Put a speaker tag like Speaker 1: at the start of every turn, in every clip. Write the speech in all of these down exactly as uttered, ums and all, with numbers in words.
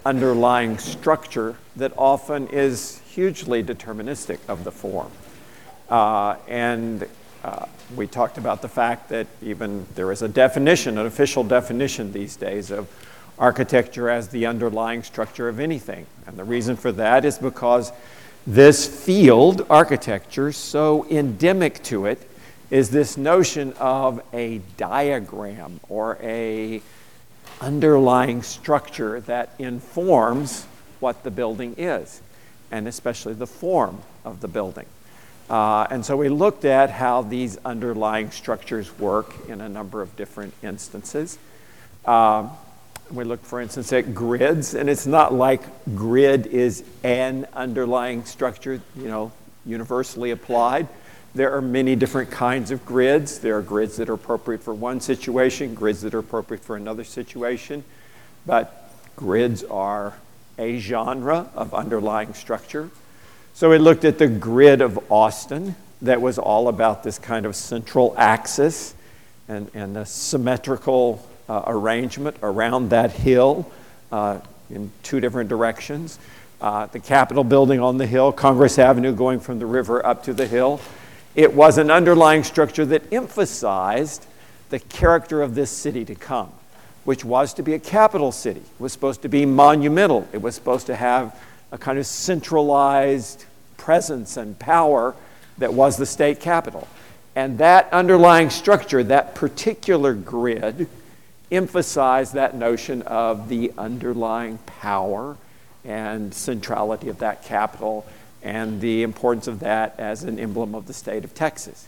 Speaker 1: underlying structure that often is hugely deterministic of the form. Uh, and uh, we talked about the fact that even there is a definition, an official definition these days of architecture as the underlying structure of anything. And the reason for that is because this field, architecture, so endemic to it is this notion of a diagram or a underlying structure that informs what the building is, and especially the form of the building. Uh, and so we looked at how these underlying structures work in a number of different instances. Um, we looked, for instance, at grids, and it's not like grid is an underlying structure, you know, universally applied. There are many different kinds of grids. There are grids that are appropriate for one situation, grids that are appropriate for another situation. But grids are a genre of underlying structure. So we looked at the grid of Austin that was all about this kind of central axis and, and a symmetrical uh, arrangement around that hill uh, in two different directions. Uh, the Capitol building on the hill, Congress Avenue going from the river up to the hill. It was an underlying structure that emphasized the character of this city to come, which was to be a capital city. It was supposed to be monumental. It was supposed to have a kind of centralized presence and power that was the state capitol. And that underlying structure, that particular grid, emphasized that notion of the underlying power and centrality of that capital and the importance of that as an emblem of the state of Texas.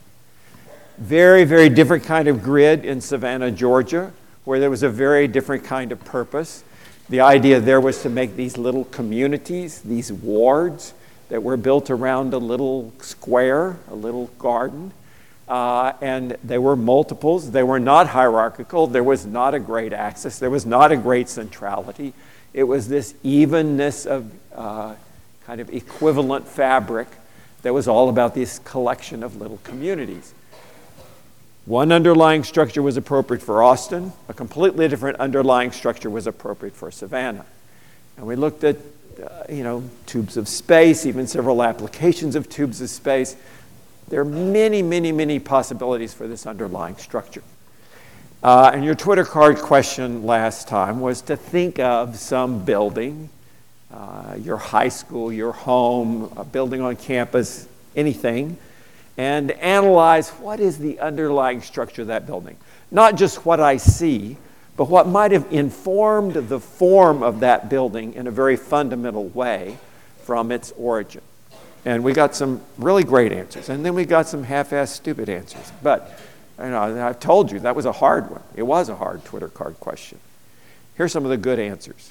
Speaker 1: Very, very different kind of grid in Savannah, Georgia, where there was a very different kind of purpose. The idea there was to make these little communities, these wards that were built around a little square, a little garden, uh, and they were multiples. They were not hierarchical. There was not a great axis. There was not a great centrality. It was this evenness of uh, kind of equivalent fabric that was all about this collection of little communities. One underlying structure was appropriate for Austin. A completely different underlying structure was appropriate for Savannah. And we looked at, uh, you know, tubes of space, even several applications of tubes of space. There are many, many, many possibilities for this underlying structure. Uh, and your Twitter card question last time was to think of some building, uh, your high school, your home, a building on campus, anything, and analyze what is the underlying structure of that building. Not just what I see, but what might have informed the form of that building in a very fundamental way from its origin. And we got some really great answers, and then we got some half-assed stupid answers. But you know, I've told you that was a hard one. It was a hard Twitter card question. Here's some of the good answers.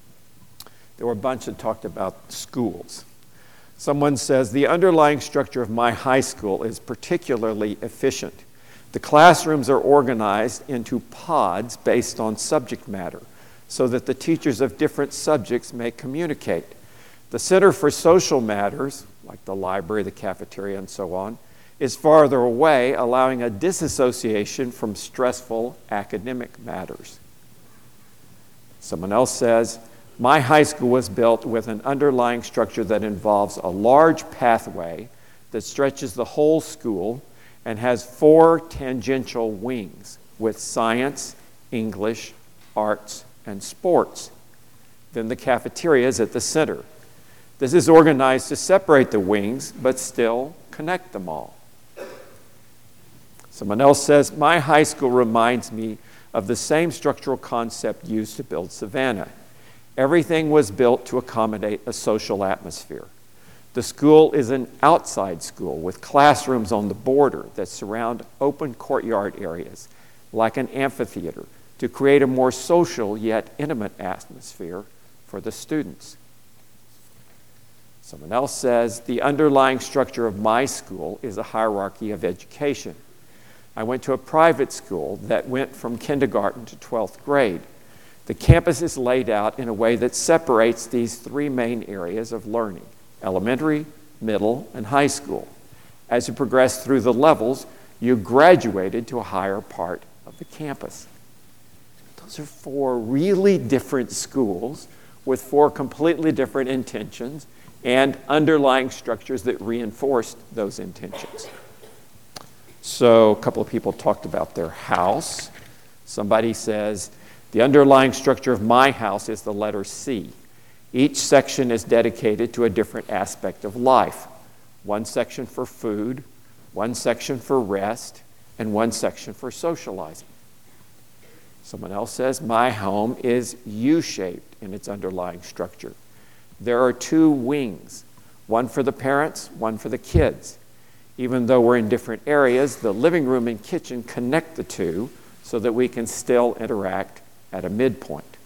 Speaker 1: There were a bunch that talked about schools. Someone says, the underlying structure of my high school is particularly efficient. The classrooms are organized into pods based on subject matter so that the teachers of different subjects may communicate. The Center for Social Matters, like the library, the cafeteria, and so on, is farther away, allowing a disassociation from stressful academic matters. Someone else says, my high school was built with an underlying structure that involves a large pathway that stretches the whole school and has four tangential wings with science, English, arts, and sports. Then the cafeteria is at the center. This is organized to separate the wings, but still connect them all. Someone else says, my high school reminds me of the same structural concept used to build Savannah. Everything was built to accommodate a social atmosphere. The school is an outside school with classrooms on the border that surround open courtyard areas, like an amphitheater, to create a more social yet intimate atmosphere for the students. Someone else says, the underlying structure of my school is a hierarchy of education. I went to a private school that went from kindergarten to twelfth grade. The campus is laid out in a way that separates these three main areas of learning: elementary, middle, and high school. As you progress through the levels, you graduated to a higher part of the campus. Those are four really different schools with four completely different intentions and underlying structures that reinforced those intentions. So a couple of people talked about their house. Somebody says, the underlying structure of my house is the letter C. Each section is dedicated to a different aspect of life. One section for food, one section for rest, and one section for socializing. Someone else says, my home is U-shaped in its underlying structure. There are two wings, one for the parents, one for the kids. Even though we're in different areas, the living room and kitchen connect the two so that we can still interact at a midpoint.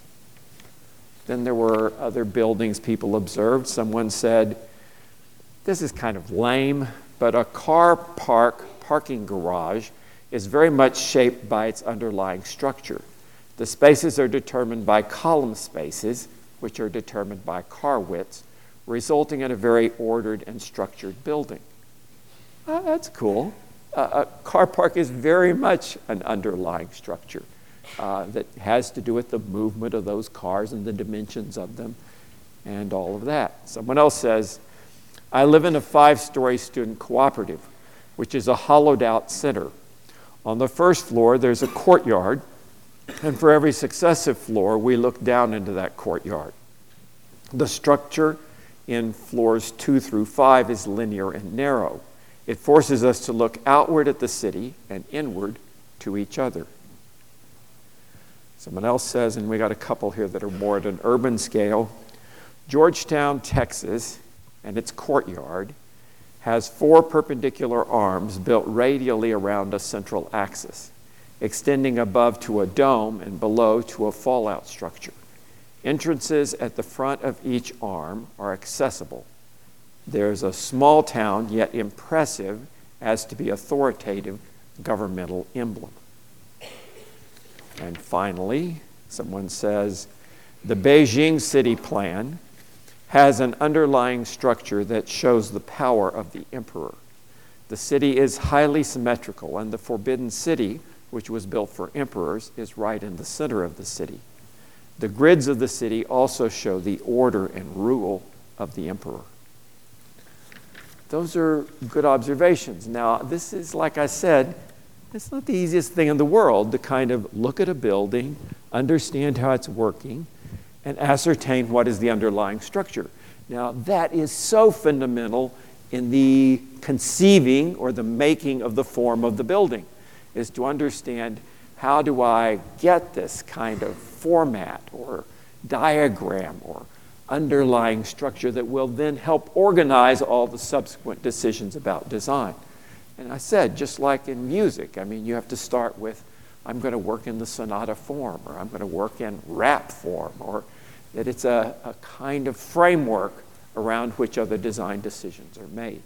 Speaker 1: Then there were other buildings people observed. Someone said, this is kind of lame, but a car park parking garage is very much shaped by its underlying structure. The spaces are determined by column spaces, which are determined by car widths, resulting in a very ordered and structured building. Oh, that's cool. Uh, a car park is very much an underlying structure uh, that has to do with the movement of those cars and the dimensions of them and all of that. Someone else says, I live in a five-story student cooperative, which is a hollowed-out center. On the first floor, there's a courtyard, and for every successive floor, we look down into that courtyard. The structure in floors two through five is linear and narrow. It forces us to look outward at the city and inward to each other. Someone else says, and we got a couple here that are more at an urban scale, Georgetown, Texas, and its courtyard has four perpendicular arms built radially around a central axis, extending above to a dome and below to a fallout structure. Entrances at the front of each arm are accessible. There's a small town, yet impressive as to be authoritative governmental emblem. And finally, someone says, the Beijing city plan has an underlying structure that shows the power of the emperor. The city is highly symmetrical, and the Forbidden City, which was built for emperors, is right in the center of the city. The grids of the city also show the order and rule of the emperor. Those are good observations. Now, this is, like I said, it's not the easiest thing in the world to kind of look at a building, understand how it's working, and ascertain what is the underlying structure. Now, that is so fundamental in the conceiving or the making of the form of the building, is to understand how do I get this kind of format or diagram or underlying structure that will then help organize all the subsequent decisions about design. And I said, just like in music, I mean, you have to start with, I'm going to work in the sonata form, or I'm going to work in rap form, or that it's a, a kind of framework around which other design decisions are made.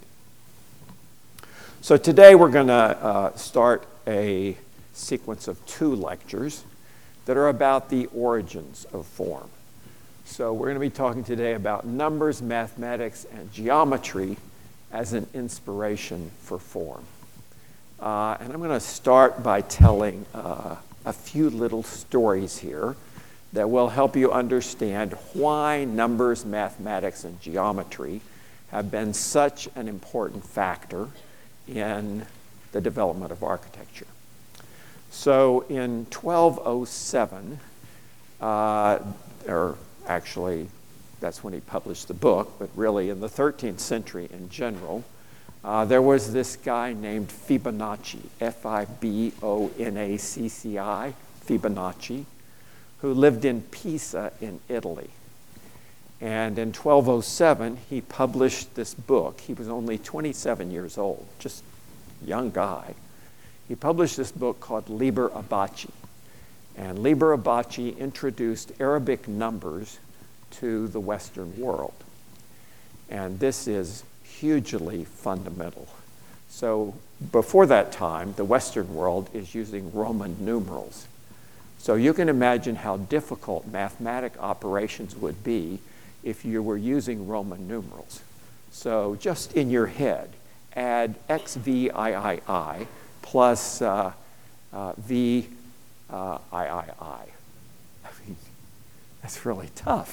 Speaker 1: So today we're going to uh, start a sequence of two lectures that are about the origins of form. So we're going to be talking today about numbers, mathematics, and geometry as an inspiration for form. Uh, and I'm going to start by telling uh, a few little stories here that will help you understand why numbers, mathematics, and geometry have been such an important factor in the development of architecture. So in twelve oh seven, uh, or actually that's when he published the book, but really in the thirteenth century in general, uh, there was this guy named Fibonacci, F I B O N A C C I, Fibonacci, who lived in Pisa in Italy. And in twelve oh seven, he published this book. He was only twenty-seven years old, just a young guy. He published this book called Liber Abaci. And Liber Abaci introduced Arabic numbers to the Western world. And this is hugely fundamental. So before that time, the Western world is using Roman numerals. So you can imagine how difficult mathematic operations would be if you were using Roman numerals. So just in your head, add X V I I I plus uh, uh, V uh, I I I. I mean, that's really tough.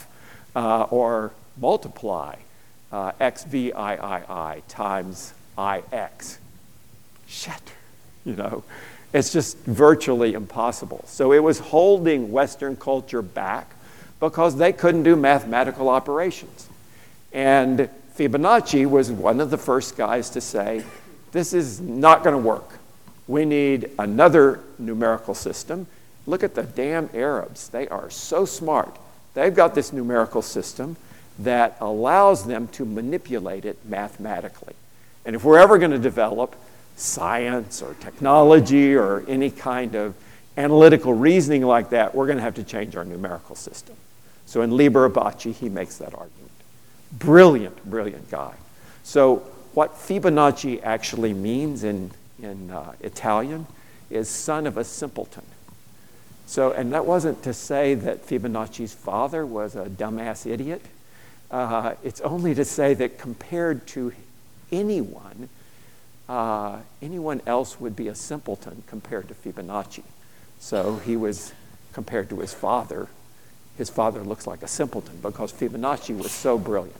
Speaker 1: uh, or multiply uh, x v I I I times I x. Shit, you know, it's just virtually impossible. So it was holding Western culture back because they couldn't do mathematical operations. And Fibonacci was one of the first guys to say, this is not going to work. We need another numerical system. Look at the damn Arabs. They are so smart. They've got this numerical system that allows them to manipulate it mathematically. And if we're ever going to develop science or technology or any kind of analytical reasoning like that, we're going to have to change our numerical system. So in Liber Abaci, he makes that argument. Brilliant, brilliant guy. So what Fibonacci actually means in, in uh, Italian is son of a simpleton. So, and that wasn't to say that Fibonacci's father was a dumbass idiot. Uh, it's only to say that compared to anyone, uh, anyone else would be a simpleton compared to Fibonacci. So he was, compared to his father, his father looks like a simpleton because Fibonacci was so brilliant.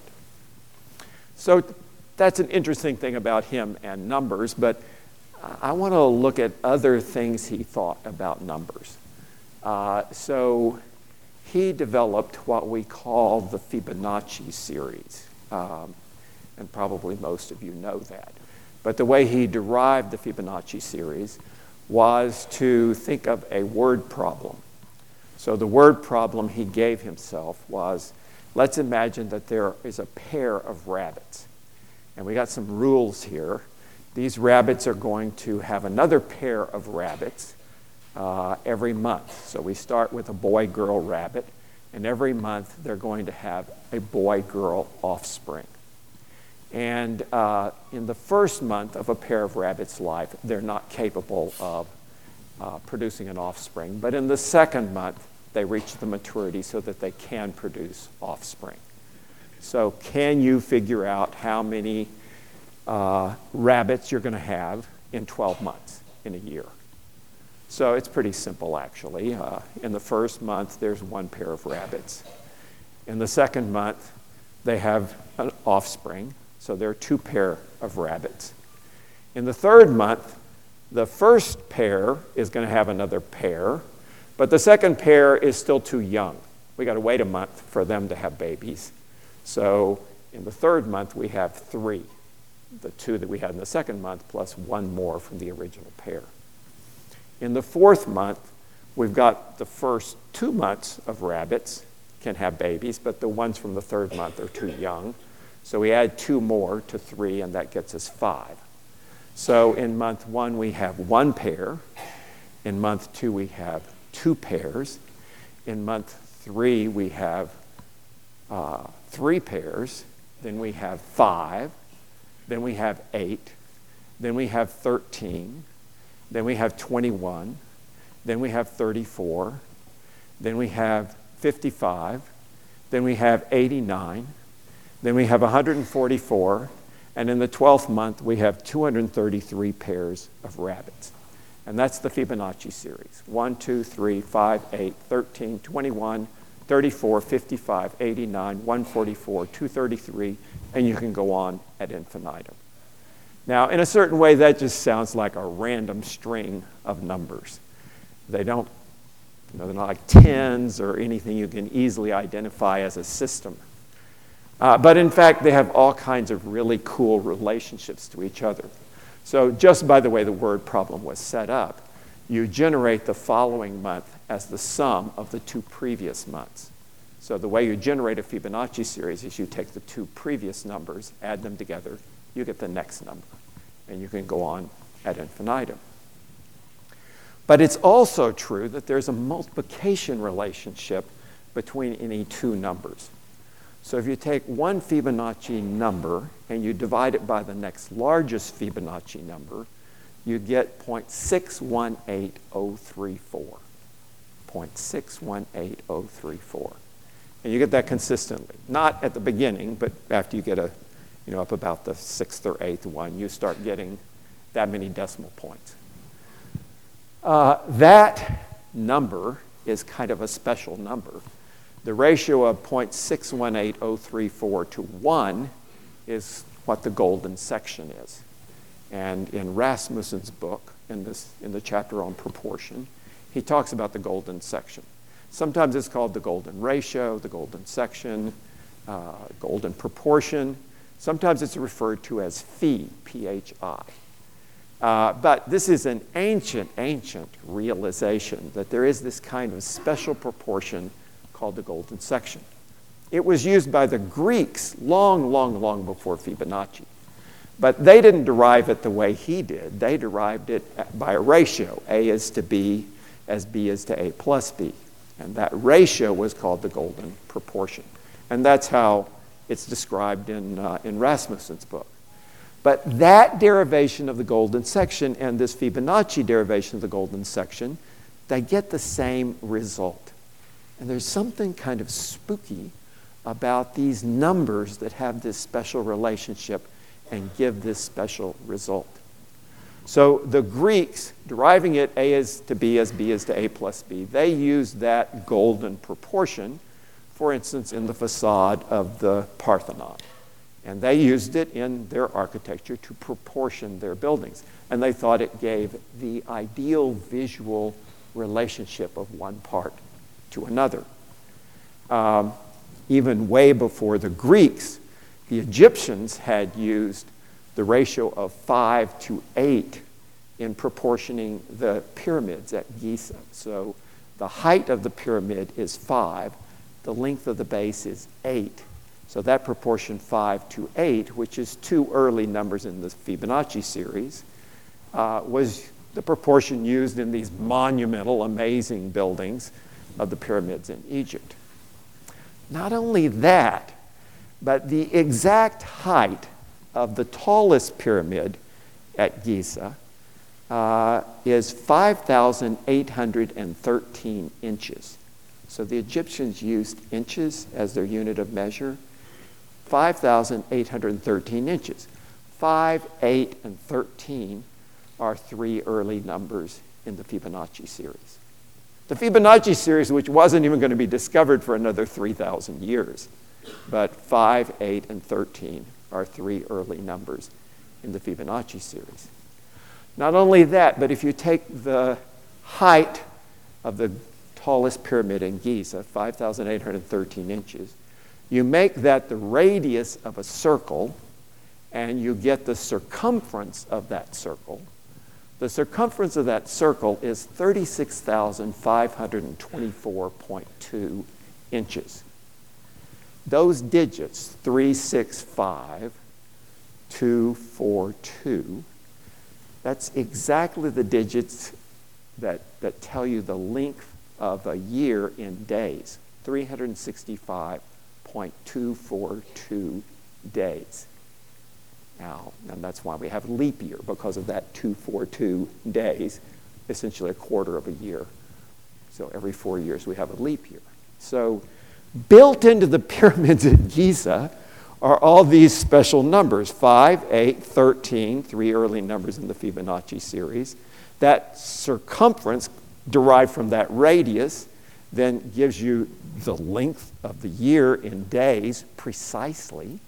Speaker 1: So that's an interesting thing about him and numbers, but I want to look at other things he thought about numbers. Uh, so he developed what we call the Fibonacci series, um, and probably most of you know that. But the way he derived the Fibonacci series was to think of a word problem. So the word problem he gave himself was, let's imagine that there is a pair of rabbits. And we got some rules here. These rabbits are going to have another pair of rabbits uh, every month. So we start with a boy-girl rabbit, and every month they're going to have a boy-girl offspring. And uh, in the first month of a pair of rabbits' life, they're not capable of uh, producing an offspring. But in the second month, they reach the maturity so that they can produce offspring. So can you figure out how many uh, rabbits you're going to have in twelve months in a year? So it's pretty simple, actually. Uh, in the first month, there's one pair of rabbits. In the second month, they have an offspring. So there are two pair of rabbits. In the third month, the first pair is going to have another pair, but the second pair is still too young. We got to wait a month for them to have babies. So in the third month, we have three, the two that we had in the second month, plus one more from the original pair. In the fourth month, we've got the first two months of rabbits can have babies, but the ones from the third month are too young. So we add two more to three, and that gets us five. So in month one, we have one pair. In month two, we have two pairs. In month three, we have uh, three pairs. Then we have five. Then we have eight. Then we have thirteen. Then we have twenty-one. Then we have thirty-four. Then we have fifty-five. Then we have eighty-nine. Then we have one hundred forty-four, and in the twelfth month, we have two hundred thirty-three pairs of rabbits. And that's the Fibonacci series. one, two, three, five, eight, thirteen, twenty-one, thirty-four, fifty-five, eighty-nine, one hundred forty-four, two hundred thirty-three, and you can go on ad infinitum. Now, in a certain way, that just sounds like a random string of numbers. They don't, you know, they're not like tens or anything you can easily identify as a system. Uh, but in fact, they have all kinds of really cool relationships to each other. So just by the way the word problem was set up, you generate the following month as the sum of the two previous months. So the way you generate a Fibonacci series is you take the two previous numbers, add them together, you get the next number. And you can go on ad infinitum. But it's also true that there's a multiplication relationship between any two numbers. So if you take one Fibonacci number and you divide it by the next largest Fibonacci number, you get zero point six one eight zero three four. zero point six one eight zero three four. And you get that consistently. Not at the beginning, but after you get a, you know, up about the sixth or eighth one, you start getting that many decimal points. Uh, that number is kind of a special number The ratio of zero point six one eight zero three four to one is what the golden section is. And in Rasmussen's book, in, this, in the chapter on proportion, he talks about the golden section. Sometimes it's called the golden ratio, the golden section, uh, golden proportion. Sometimes it's referred to as phi, P H I. Uh, but this is an ancient, ancient realization that there is this kind of special proportion called the golden section. It was used by the Greeks long, long, long before Fibonacci. But they didn't derive it the way he did. They derived it by a ratio. A is to B as B is to A plus B. And that ratio was called the golden proportion. And that's how it's described in, uh, in Rasmussen's book. But that derivation of the golden section and this Fibonacci derivation of the golden section, they get the same result. And there's something kind of spooky about these numbers that have this special relationship and give this special result. So the Greeks, deriving it A is to B as B is to A plus B, they used that golden proportion, for instance, in the facade of the Parthenon. And they used it in their architecture to proportion their buildings. And they thought it gave the ideal visual relationship of one part to another. Um, even way before the Greeks, the Egyptians had used the ratio of five to eight in proportioning the pyramids at Giza. So the height of the pyramid is five, the length of the base is eight. So that proportion five to eight, which is two early numbers in the Fibonacci series, uh, was the proportion used in these monumental, amazing buildings of the pyramids in Egypt. Not only that, but the exact height of the tallest pyramid at Giza uh, is five thousand eight hundred thirteen inches. So the Egyptians used inches as their unit of measure. five thousand eight hundred thirteen inches. five, eight, and thirteen are three early numbers in the Fibonacci series. The Fibonacci series, which wasn't even going to be discovered for another three thousand years, but five, eight, and thirteen are three early numbers in the Fibonacci series. Not only that, but if you take the height of the tallest pyramid in Giza, five thousand eight hundred thirteen inches, you make that the radius of a circle, and you get the circumference of that circle. The circumference of that circle is thirty-six thousand five hundred twenty-four point two inches. Those digits, three six five, two four two, that's exactly the digits that, that tell you the length of a year in days, three hundred sixty-five point two four two days. Now, and that's why we have leap year, because of that two hundred forty-two days, essentially a quarter of a year. So every four years we have a leap year. So built into the pyramids at Giza are all these special numbers, five, eight, thirteen, three early numbers in the Fibonacci series. That circumference derived from that radius then gives you the length of the year in days precisely.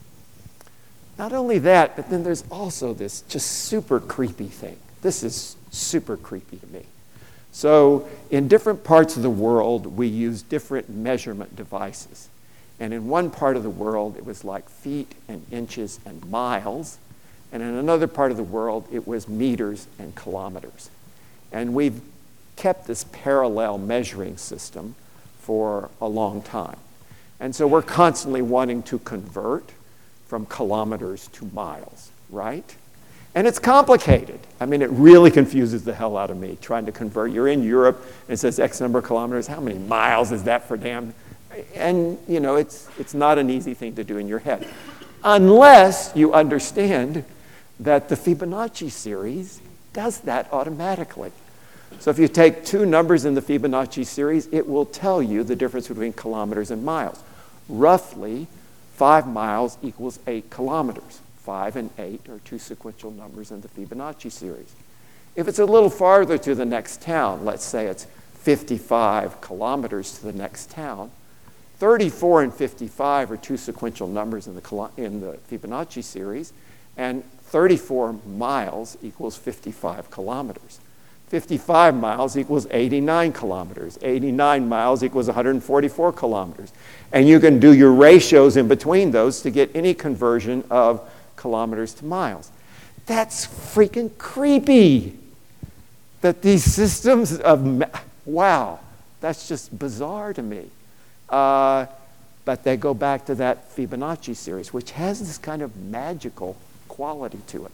Speaker 1: Not only that, but then there's also this just super creepy thing. This is super creepy to me. So in different parts of the world, we use different measurement devices. And in one part of the world, it was like feet and inches and miles. And in another part of the world, it was meters and kilometers. And we've kept this parallel measuring system for a long time. And so we're constantly wanting to convert from kilometers to miles, right? And it's complicated. I mean, it really confuses the hell out of me trying to convert. You're in Europe, and it says X number of kilometers. How many miles is that for damn? And, you know, it's, it's not an easy thing to do in your head. Unless you understand that the Fibonacci series does that automatically. So if you take two numbers in the Fibonacci series, it will tell you the difference between kilometers and miles. Roughly, five miles equals eight kilometers. Five and eight are two sequential numbers in the Fibonacci series. If it's a little farther to the next town, let's say it's fifty-five kilometers to the next town, thirty-four and fifty-five are two sequential numbers in the, in the Fibonacci series, and thirty-four miles equals fifty-five kilometers. fifty-five miles equals eighty-nine kilometers. eighty-nine miles equals one hundred forty-four kilometers. And you can do your ratios in between those to get any conversion of kilometers to miles. That's freaking creepy. That these systems of, wow, that's just bizarre to me. Uh, but they go back to that Fibonacci series, which has this kind of magical quality to it.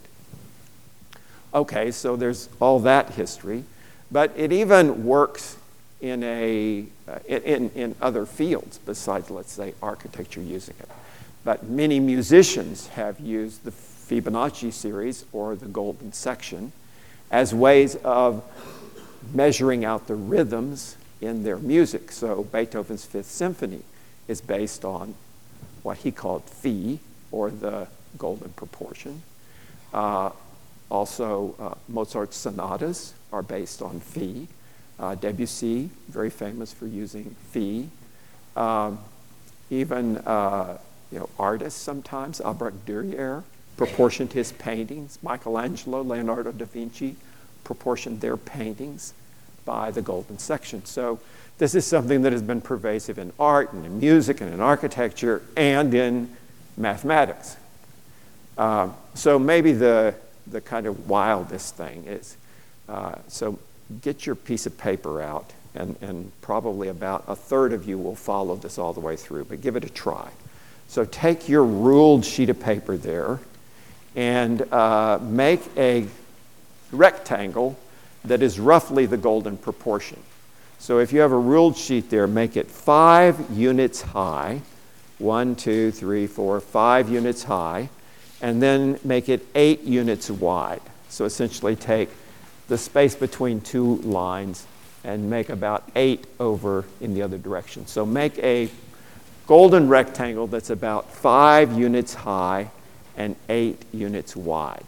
Speaker 1: Okay, so there's all that history, but it even works in, a, uh, in, in other fields besides, let's say, architecture using it. But many musicians have used the Fibonacci series or the golden section as ways of measuring out the rhythms in their music. So Beethoven's Fifth Symphony is based on what he called phi, or the golden proportion. Uh, also, uh, Mozart's sonatas are based on phi. Uh, Debussy, very famous for using phi. Um, even uh, you know, artists sometimes, Albrecht Dürer, proportioned his paintings. Michelangelo, Leonardo da Vinci proportioned their paintings by the golden section. So this is something that has been pervasive in art and in music and in architecture and in mathematics. Uh, so maybe the, the kind of wildest thing is, uh, so get your piece of paper out, and, and probably about a third of you will follow this all the way through, but give it a try. So take your ruled sheet of paper there and uh, make a rectangle that is roughly the golden proportion. So if you have a ruled sheet there, make it five units high, one, two, three, four, five units high, and then make it eight units wide. So essentially take the space between two lines and make about eight over in the other direction. So make a golden rectangle that's about five units high and eight units wide.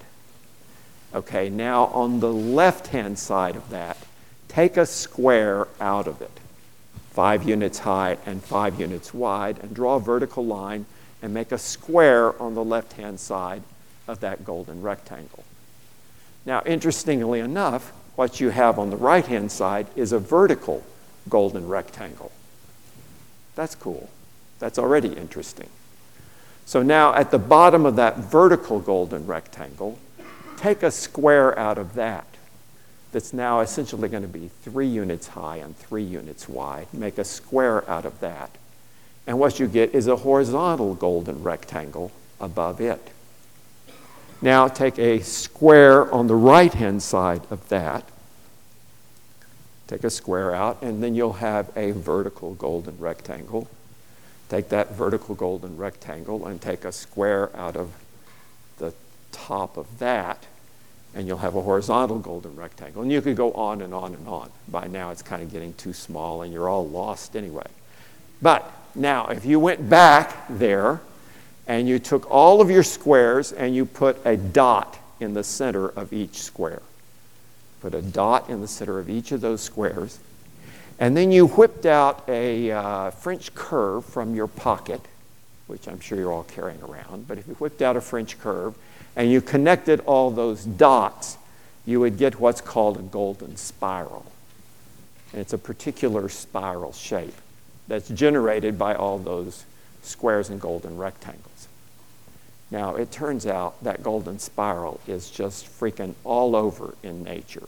Speaker 1: Okay, now on the left-hand side of that, take a square out of it, five units high and five units wide, and draw a vertical line and make a square on the left-hand side of that golden rectangle. Now, interestingly enough, what you have on the right-hand side is a vertical golden rectangle. That's cool. That's already interesting. So now at the bottom of that vertical golden rectangle, take a square out of that that's now essentially going to be three units high and three units wide. Make a square out of that. And what you get is a horizontal golden rectangle above it. Now take a square on the right-hand side of that. Take a square out, and then you'll have a vertical golden rectangle. Take that vertical golden rectangle and take a square out of the top of that, and you'll have a horizontal golden rectangle. And you could go on and on and on. By now it's kind of getting too small and you're all lost anyway. But now if you went back there and you took all of your squares and you put a dot in the center of each square. Put a dot in the center of each of those squares. And then you whipped out a uh, French curve from your pocket, which I'm sure you're all carrying around. But if you whipped out a French curve and you connected all those dots, you would get what's called a golden spiral. And it's a particular spiral shape that's generated by all those squares and golden rectangles. Now, it turns out that golden spiral is just freaking all over in nature.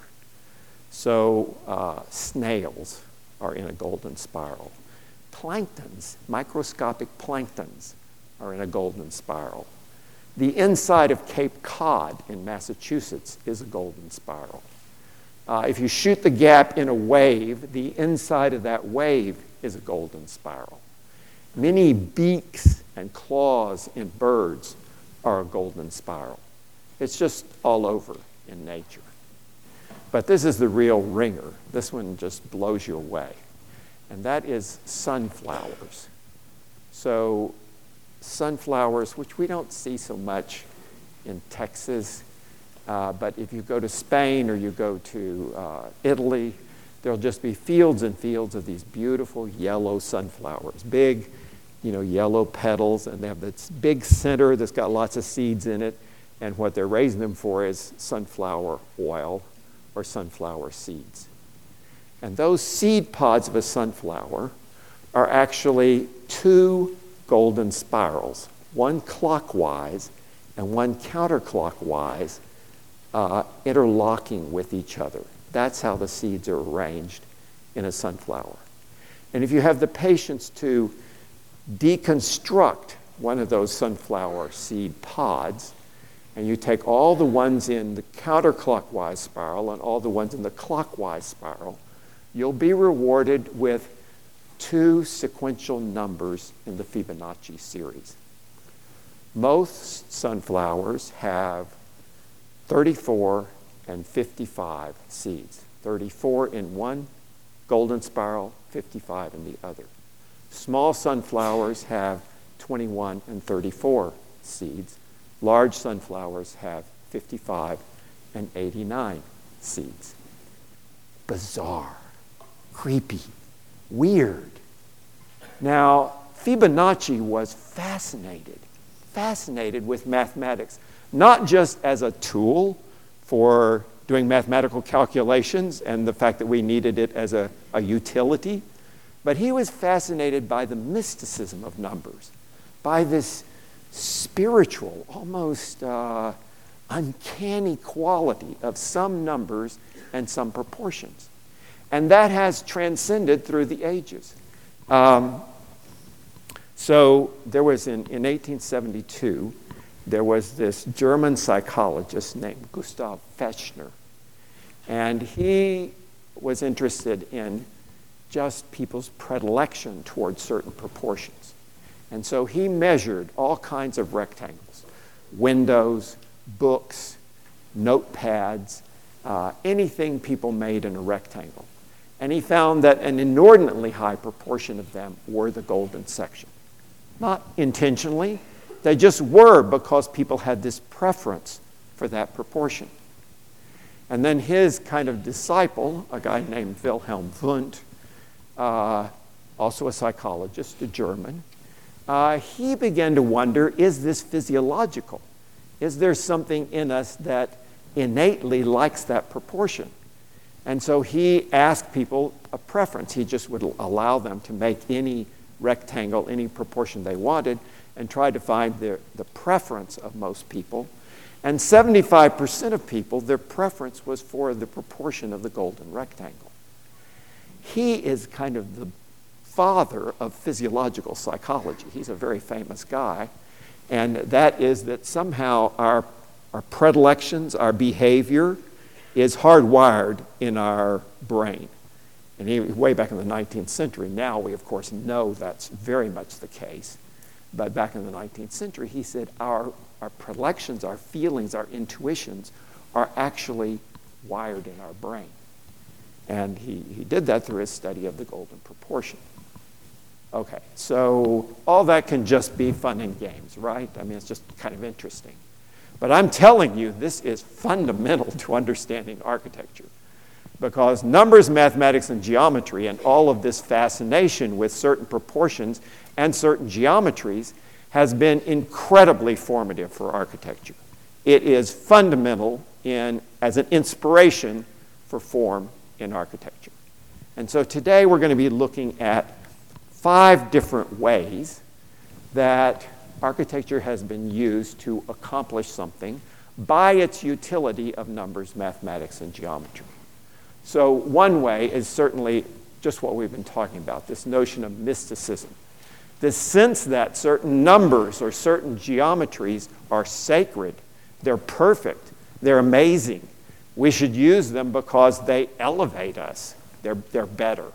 Speaker 1: So uh, snails are in a golden spiral. Planktons, microscopic planktons, are in a golden spiral. The inside of Cape Cod in Massachusetts is a golden spiral. Uh, if you shoot the gap in a wave, the inside of that wave is a golden spiral. Many beaks and claws in birds are a golden spiral. It's just all over in nature. But this is the real ringer. This one just blows you away. And that is sunflowers. So sunflowers, which we don't see so much in Texas, uh, but if you go to Spain or you go to uh, Italy, there'll just be fields and fields of these beautiful yellow sunflowers, big you know, yellow petals, and they have this big center that's got lots of seeds in it, and what they're raising them for is sunflower oil or sunflower seeds. And those seed pods of a sunflower are actually two golden spirals, one clockwise and one counterclockwise, uh, interlocking with each other. That's how the seeds are arranged in a sunflower. And if you have the patience to deconstruct one of those sunflower seed pods, and you take all the ones in the counterclockwise spiral and all the ones in the clockwise spiral, you'll be rewarded with two sequential numbers in the Fibonacci series. Most sunflowers have thirty-four and fifty-five seeds. thirty-four in one golden spiral, fifty-five in the other. Small sunflowers have twenty-one and thirty-four seeds. Large sunflowers have fifty-five and eighty-nine seeds. Bizarre, creepy, weird. Now, Fibonacci was fascinated, fascinated with mathematics, not just as a tool for doing mathematical calculations and the fact that we needed it as a, a utility, but he was fascinated by the mysticism of numbers, by this spiritual, almost uh, uncanny quality of some numbers and some proportions. And that has transcended through the ages. Um, so there was in, in eighteen seventy-two, there was this German psychologist named Gustav Fechner. And he was interested in just people's predilection towards certain proportions. And so he measured all kinds of rectangles, windows, books, notepads, uh, anything people made in a rectangle. And he found that an inordinately high proportion of them were the golden section. Not intentionally, they just were because people had this preference for that proportion. And then his kind of disciple, a guy named Wilhelm Wundt, uh, also a psychologist, a German, uh, he began to wonder, is this physiological? Is there something in us that innately likes that proportion? And so he asked people a preference. He just would allow them to make any rectangle, any proportion they wanted, and tried to find the, the preference of most people. And seventy-five percent of people, their preference was for the proportion of the golden rectangle. He is kind of the father of physiological psychology. He's a very famous guy. And that is that somehow our, our predilections, our behavior is hardwired in our brain. And he, way back in the nineteenth century, now we of course know that's very much the case. But back in the nineteenth century, he said our, our predilections, our feelings, our intuitions are actually wired in our brain. And he, he did that through his study of the golden proportion. Okay, so all that can just be fun and games, right? I mean, it's just kind of interesting. But I'm telling you, this is fundamental to understanding architecture, because numbers, mathematics, and geometry, and all of this fascination with certain proportions and certain geometries has been incredibly formative for architecture. It is fundamental in, as an inspiration for form in architecture. And so today we're going to be looking at five different ways that architecture has been used to accomplish something by its utility of numbers, mathematics, and geometry. So one way is certainly just what we've been talking about, this notion of mysticism. This sense that certain numbers or certain geometries are sacred, they're perfect, they're amazing. We should use them because they elevate us. They're, they're better.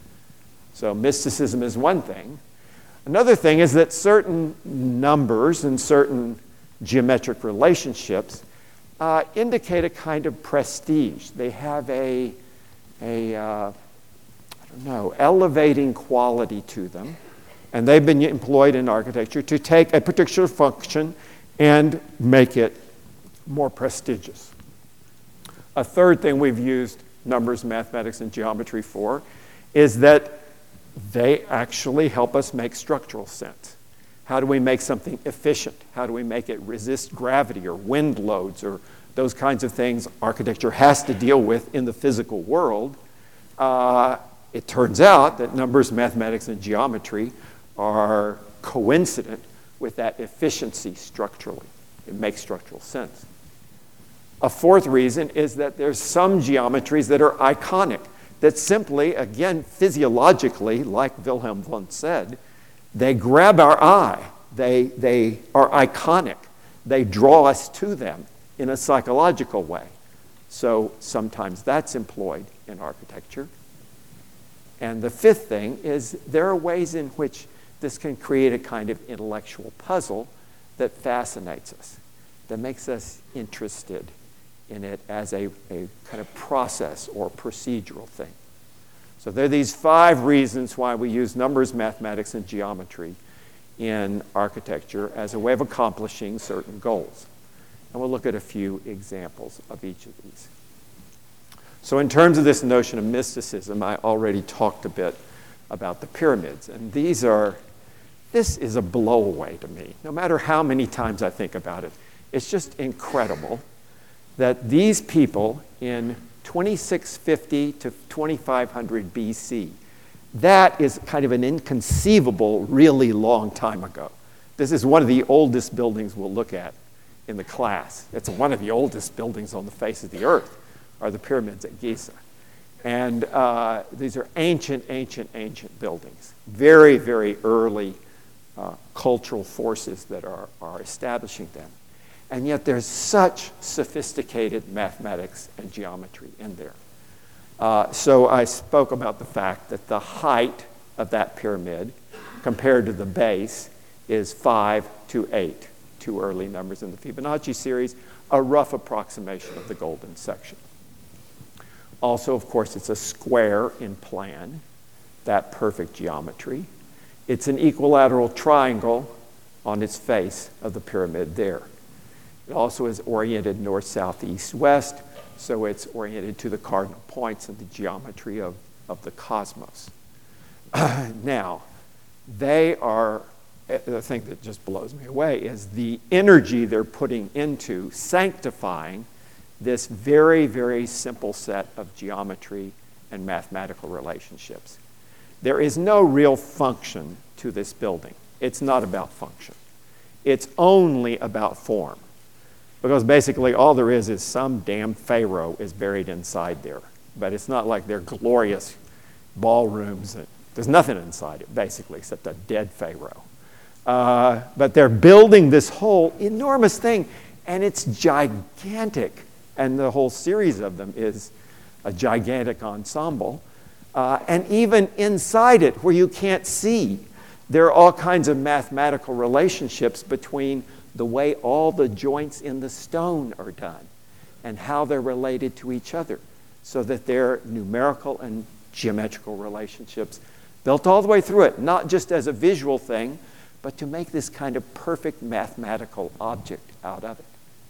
Speaker 1: So mysticism is one thing. Another thing is that certain numbers and certain geometric relationships uh, indicate a kind of prestige. They have a, a uh, I don't know, elevating quality to them. And they've been employed in architecture to take a particular function and make it more prestigious. A third thing we've used numbers, mathematics, and geometry for is that they actually help us make structural sense. How do we make something efficient? How do we make it resist gravity or wind loads or those kinds of things architecture has to deal with in the physical world? Uh, it turns out that numbers, mathematics, and geometry are coincident with that efficiency structurally. It makes structural sense. A fourth reason is that there's some geometries that are iconic, that simply, again, physiologically, like Wilhelm Wundt said, they grab our eye. They, they are iconic. They draw us to them in a psychological way. So sometimes that's employed in architecture. And the fifth thing is there are ways in which this can create a kind of intellectual puzzle that fascinates us, that makes us interested in it as a, a kind of process or procedural thing. So there are these five reasons why we use numbers, mathematics, and geometry in architecture as a way of accomplishing certain goals. And we'll look at a few examples of each of these. So in terms of this notion of mysticism, I already talked a bit about the pyramids. And these are, this is a blowaway to me. No matter how many times I think about it, it's just incredible that these people in twenty-six fifty to twenty-five hundred B C, that is kind of an inconceivable, really long time ago. This is one of the oldest buildings we'll look at in the class. It's one of the oldest buildings on the face of the earth, are the pyramids at Giza. And uh, these are ancient, ancient, ancient buildings. Very, very early uh, cultural forces that are, are establishing them. And yet there's such sophisticated mathematics and geometry in there. Uh, so I spoke about the fact that the height of that pyramid compared to the base is five to eight, two early numbers in the Fibonacci series, a rough approximation of the golden section. Also, of course, it's a square in plan, that perfect geometry. It's an equilateral triangle on its face of the pyramid there. It also is oriented north, south, east, west, so it's oriented to the cardinal points in the geometry of, of the cosmos. Now, they are, the thing that just blows me away is the energy they're putting into sanctifying this very, very simple set of geometry and mathematical relationships. There is no real function to this building. It's not about function. It's only about form. Because basically all there is is some damn pharaoh is buried inside there. But it's not like they're glorious ballrooms. There's nothing inside it, basically, except a dead pharaoh. Uh, but they're building this whole enormous thing, and it's gigantic. And the whole series of them is a gigantic ensemble. Uh, and even inside it, where you can't see, there are all kinds of mathematical relationships between the way all the joints in the stone are done and how they're related to each other, so that they're numerical and geometrical relationships built all the way through it, not just as a visual thing, but to make this kind of perfect mathematical object out of it.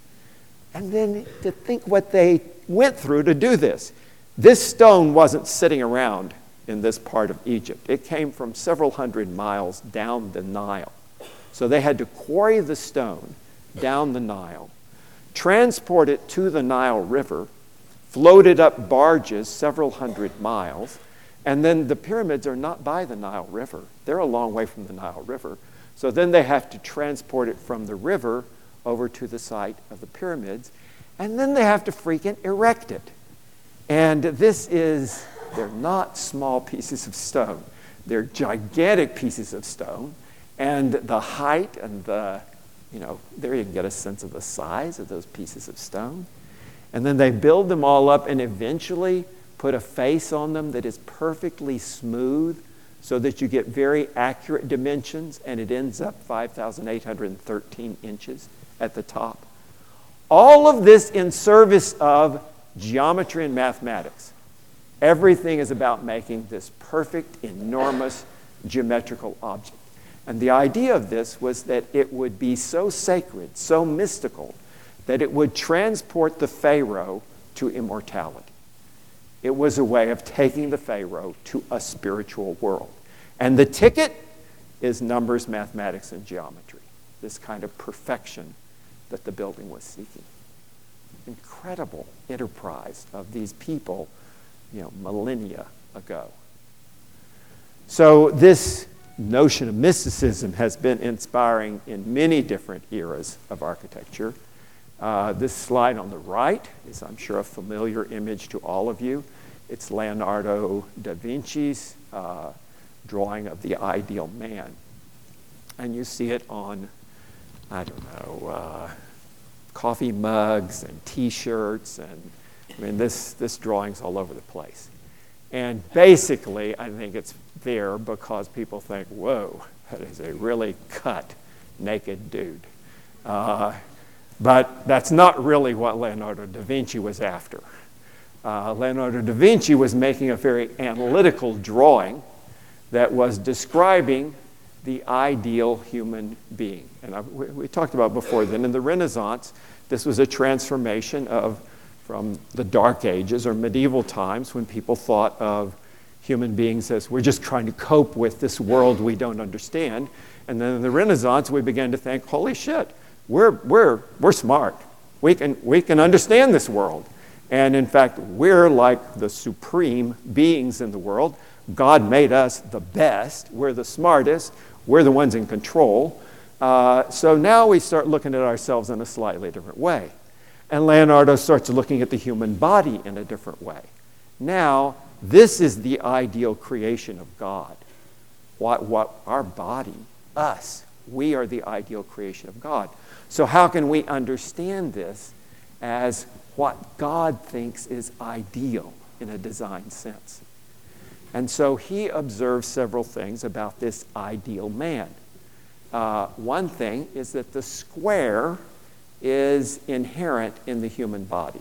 Speaker 1: And then to think what they went through to do this. This stone wasn't sitting around in this part of Egypt. It came from several hundred miles down the Nile. So they had to quarry the stone down the Nile, transport it to the Nile River, float it up barges several hundred miles, and then the pyramids are not by the Nile River. They're a long way from the Nile River. So then they have to transport it from the river over to the site of the pyramids, and then they have to freaking erect it. And this is, they're not small pieces of stone. They're gigantic pieces of stone. And the height and the, you know, there you can get a sense of the size of those pieces of stone. And then they build them all up and eventually put a face on them that is perfectly smooth so that you get very accurate dimensions, and it ends up five thousand eight hundred thirteen inches at the top. All of this in service of geometry and mathematics. Everything is about making this perfect, enormous geometrical object. And the idea of this was that it would be so sacred, so mystical, that it would transport the pharaoh to immortality. It was a way of taking the pharaoh to a spiritual world. And the ticket is numbers, mathematics, and geometry, this kind of perfection that the building was seeking. Incredible enterprise of these people, you know, millennia ago. So this notion of mysticism has been inspiring in many different eras of architecture. Uh, this slide on the right is, I'm sure, a familiar image to all of you. It's Leonardo da Vinci's uh, drawing of the ideal man. And you see it on, I don't know, uh, coffee mugs and T-shirts, and I mean, this, this drawing's all over the place. And basically, I think it's there because people think, whoa, that is a really cut, naked dude. Uh, but that's not really what Leonardo da Vinci was after. Uh, Leonardo da Vinci was making a very analytical drawing that was describing the ideal human being. And I, we, we talked about before that in the Renaissance, this was a transformation of from the Dark Ages or medieval times when people thought of human beings as we're just trying to cope with this world we don't understand. And then in the Renaissance, we began to think, holy shit, we're, we're, we're smart. We can, we can understand this world. And in fact, we're like the supreme beings in the world. God made us the best. We're the smartest. We're the ones in control. Uh, so now we start looking at ourselves in a slightly different way. And Leonardo starts looking at the human body in a different way. Now, this is the ideal creation of God. What, what our body, us, we are the ideal creation of God. So how can we understand this as what God thinks is ideal in a design sense? And so he observes several things about this ideal man. Uh, one thing is that the square is inherent in the human body.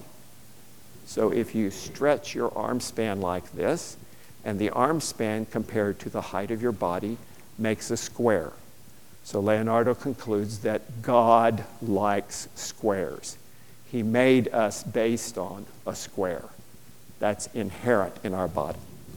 Speaker 1: So if you stretch your arm span like this, and the arm span compared to the height of your body makes a square. So Leonardo concludes that God likes squares. He made us based on a square. That's inherent in our body.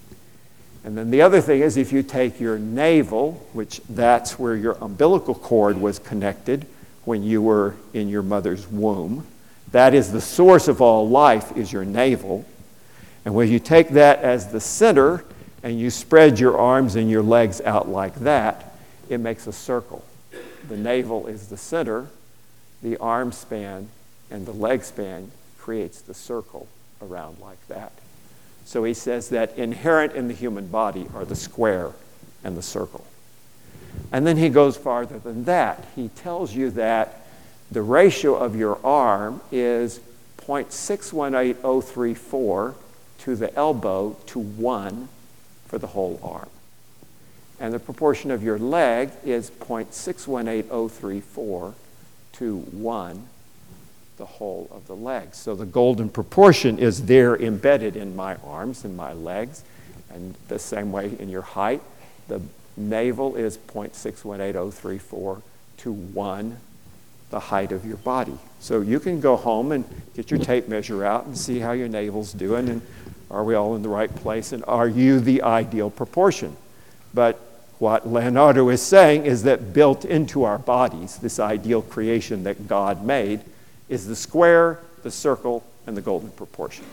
Speaker 1: And then the other thing is if you take your navel, which that's where your umbilical cord was connected when you were in your mother's womb, that is the source of all life, is your navel. And when you take that as the center and you spread your arms and your legs out like that, it makes a circle. The navel is the center, the arm span and the leg span creates the circle around like that. So he says that inherent in the human body are the square and the circle. And then he goes farther than that. He tells you that the ratio of your arm is zero point six one eight zero three four to the elbow to one for the whole arm. And the proportion of your leg is zero point six one eight zero three four to one, the whole of the leg. So the golden proportion is there embedded in my arms and my legs. And the same way in your height, the navel is zero point six one eight zero three four to one, the height of your body. So you can go home and get your tape measure out and see how your navel's doing, and are we all in the right place, and are you the ideal proportion? But what Leonardo is saying is that built into our bodies, this ideal creation that God made, is the square, the circle, and the golden proportion.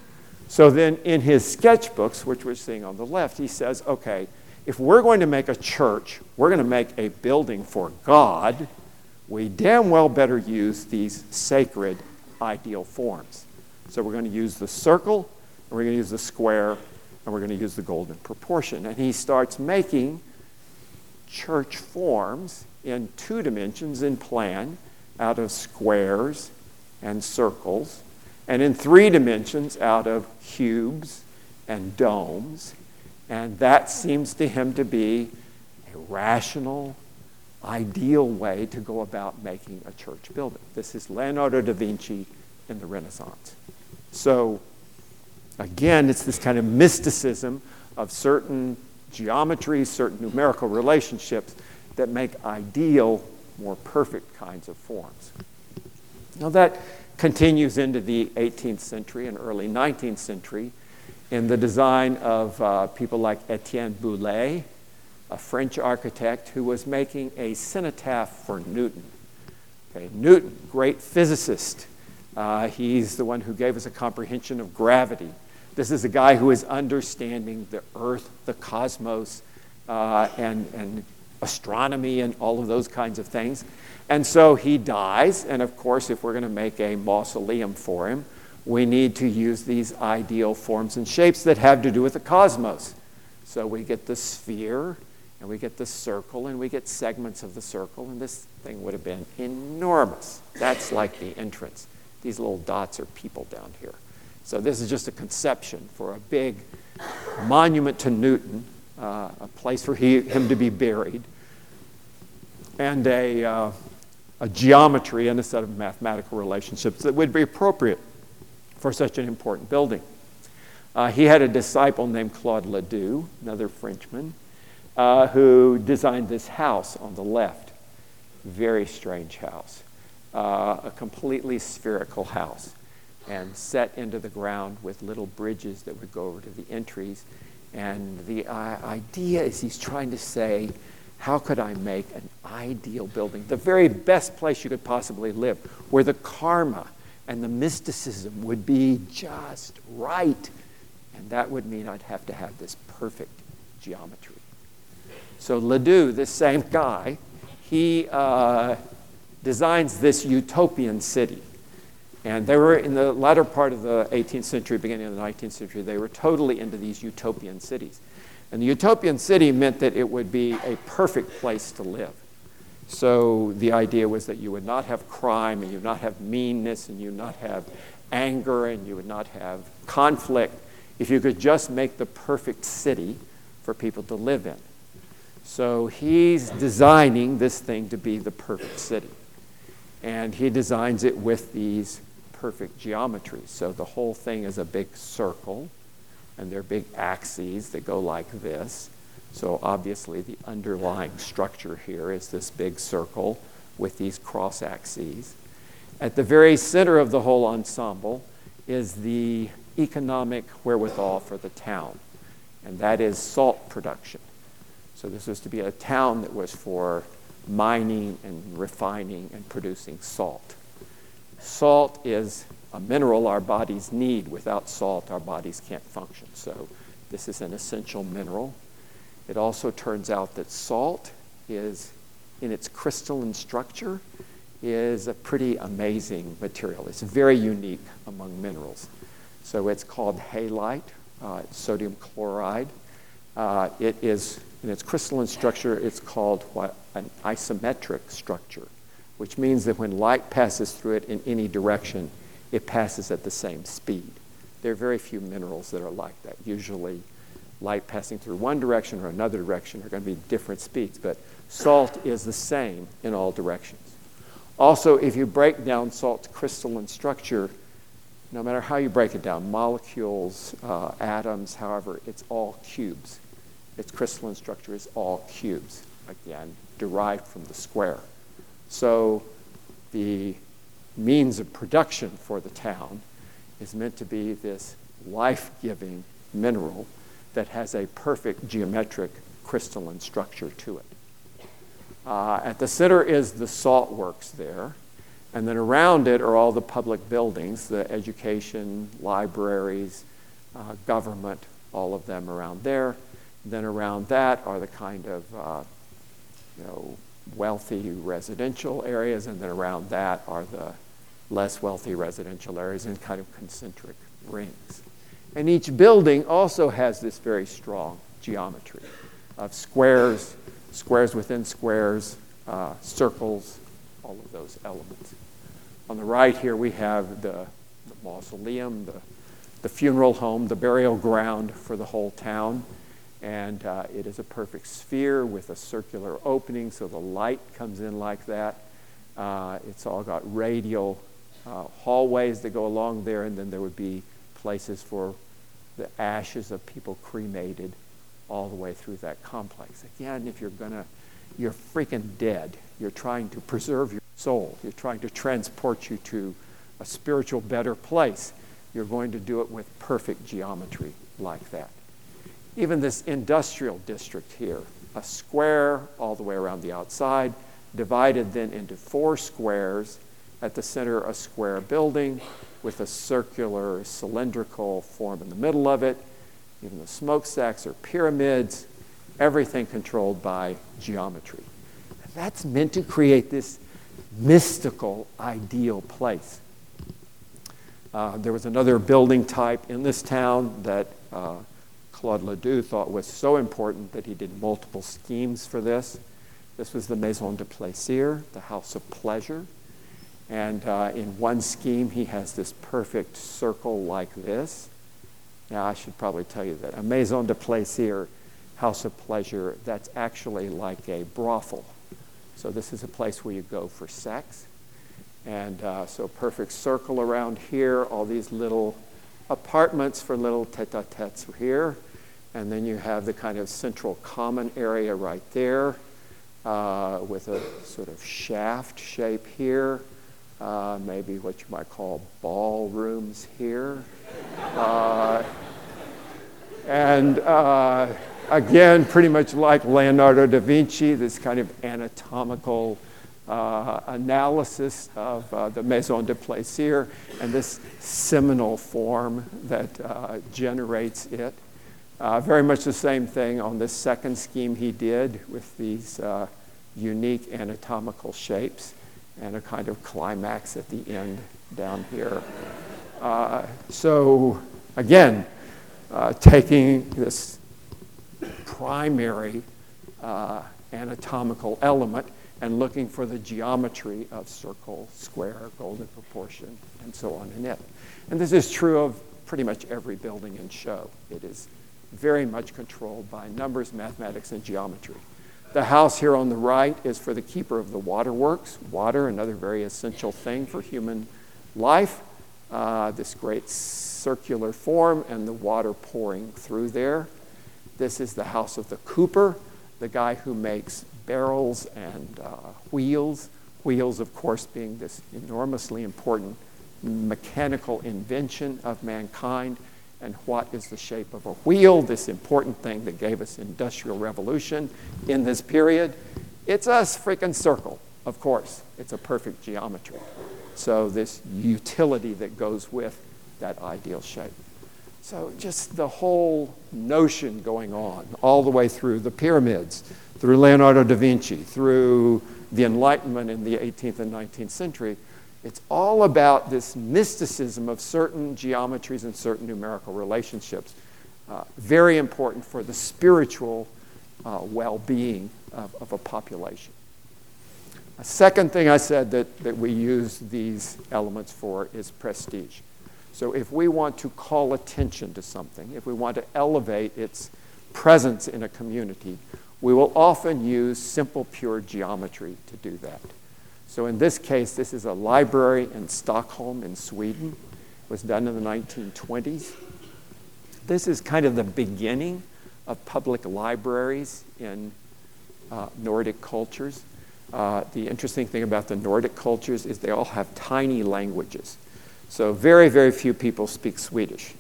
Speaker 1: So then in his sketchbooks, which we're seeing on the left, he says, okay, if we're going to make a church, we're going to make a building for God, we damn well better use these sacred ideal forms. So we're going to use the circle, and we're going to use the square, and we're going to use the golden proportion. And he starts making church forms in two dimensions in plan out of squares and circles, and in three dimensions out of cubes and domes. And that seems to him to be a rational, ideal way to go about making a church building. This is Leonardo da Vinci in the Renaissance. So again, it's this kind of mysticism of certain geometries, certain numerical relationships that make ideal, more perfect kinds of forms. Now that continues into the eighteenth century and early nineteenth century in the design of uh, people like Etienne Boulay, a French architect who was making a cenotaph for Newton. Okay, Newton, great physicist. Uh, he's the one who gave us a comprehension of gravity. This is a guy who is understanding the earth, the cosmos, uh, and, and astronomy and all of those kinds of things. And so he dies, and of course, if we're going to make a mausoleum for him, we need to use these ideal forms and shapes that have to do with the cosmos. So we get the sphere, and we get the circle, and we get segments of the circle, and this thing would have been enormous. That's like the entrance. These little dots are people down here. So this is just a conception for a big monument to Newton, uh, a place for he, him to be buried, and a, uh, a geometry and a set of mathematical relationships that would be appropriate for such an important building. Uh, he had a disciple named Claude Ledoux, another Frenchman, uh, who designed this house on the left. Very strange house. Uh, a completely spherical house, and set into the ground with little bridges that would go over to the entries. And the uh, idea is he's trying to say, how could I make an ideal building, the very best place you could possibly live, where the karma and the mysticism would be just right. And that would mean I'd have to have this perfect geometry. So Ledoux, this same guy, he uh, designs this utopian city. And they were, in the latter part of the eighteenth century, beginning of the nineteenth century, they were totally into these utopian cities. And the utopian city meant that it would be a perfect place to live. So the idea was that you would not have crime, and you would not have meanness, and you would not have anger, and you would not have conflict, if you could just make the perfect city for people to live in. So he's designing this thing to be the perfect city. And he designs it with these perfect geometries. So the whole thing is a big circle, and there are big axes that go like this. So obviously the underlying structure here is this big circle with these cross axes. At the very center of the whole ensemble is the economic wherewithal for the town, and that is salt production. So this was to be a town that was for mining and refining and producing salt. Salt is a mineral our bodies need. Without salt, our bodies can't function. So this is an essential mineral. It also turns out that salt is, in its crystalline structure, is a pretty amazing material. It's very unique among minerals. So it's called halite, uh, it's sodium chloride. Uh, it is, in its crystalline structure, it's called what, an isometric structure, which means that when light passes through it in any direction, it passes at the same speed. There are very few minerals that are like that. Usually, light passing through one direction or another direction are going to be different speeds, but salt is the same in all directions. Also, if you break down salt's crystalline structure, no matter how you break it down, molecules, uh, atoms, however, it's all cubes. Its crystalline structure is all cubes, again, derived from the square. So the means of production for the town is meant to be this life-giving mineral that has a perfect geometric crystalline structure to it. Uh, at the center is the salt works there, and then around it are all the public buildings, the education, libraries, uh, government, all of them around there. Then around that are the kind of uh, you know, wealthy residential areas, and then around that are the less wealthy residential areas in kind of concentric rings. And each building also has this very strong geometry of squares, squares within squares, uh, circles, all of those elements. On the right here we have the, the mausoleum, the, the funeral home, the burial ground for the whole town. And uh, it is a perfect sphere with a circular opening, so the light comes in like that. Uh, it's all got radial uh, hallways that go along there, and then there would be places for the ashes of people cremated all the way through that complex. Again, if you're gonna, you're freaking dead. You're trying to preserve your soul. You're trying to transport you to a spiritual, better place. You're going to do it with perfect geometry like that. Even this industrial district here a square all the way around the outside, divided then into four squares. At the center, a square building with a circular cylindrical form in the middle of it. Even the smokestacks are pyramids, everything controlled by geometry. And that's meant to create this mystical, ideal place. Uh, there was another building type in this town that uh, Claude Ledoux thought was so important that he did multiple schemes for this. This was the Maison de Plaisir, the House of Pleasure. And uh, in one scheme, he has this perfect circle like this. Now, I should probably tell you that. A Maison de Plaisir, House of Pleasure, that's actually like a brothel. So this is a place where you go for sex. And uh, so perfect circle around here, all these little apartments for little tete-a-tetes here. And then you have the kind of central common area right there uh, with a sort of shaft shape here. Uh, maybe what you might call ballrooms here. Uh, and uh, again, pretty much like Leonardo da Vinci, this kind of anatomical uh, analysis of uh, the Maison de Plaisir and this seminal form that uh, generates it. Uh, very much the same thing on this second scheme he did with these uh, unique anatomical shapes and a kind of climax at the end down here. Uh, so again, uh, taking this primary uh, anatomical element and looking for the geometry of circle, square, golden proportion, and so on in it. And this is true of pretty much every building and show. It is very much controlled by numbers, mathematics, and geometry. The house here on the right is for the keeper of the waterworks. Water, another very essential thing for human life. Uh, this great circular form and the water pouring through there. This is the house of the cooper, the guy who makes barrels and uh, wheels. Wheels, of course, being this enormously important mechanical invention of mankind. And what is the shape of a wheel, this important thing that gave us industrial revolution in this period? It's a freaking circle, of course. It's a perfect geometry. So this utility that goes with that ideal shape. So just the whole notion going on all the way through the pyramids, through Leonardo da Vinci, through the Enlightenment in the eighteenth and nineteenth century, it's all about this mysticism of certain geometries and certain numerical relationships. Uh, very important for the spiritual uh, well-being of, of a population. A second thing I said that, that we use these elements for is prestige. So if we want to call attention to something, if we want to elevate its presence in a community, we will often use simple, pure geometry to do that. So in this case, this is a library in Stockholm in Sweden. It was done in the nineteen twenties. This is kind of the beginning of public libraries in uh, Nordic cultures. Uh, the interesting thing about the Nordic cultures is they all have tiny languages. So very, very few people speak Swedish.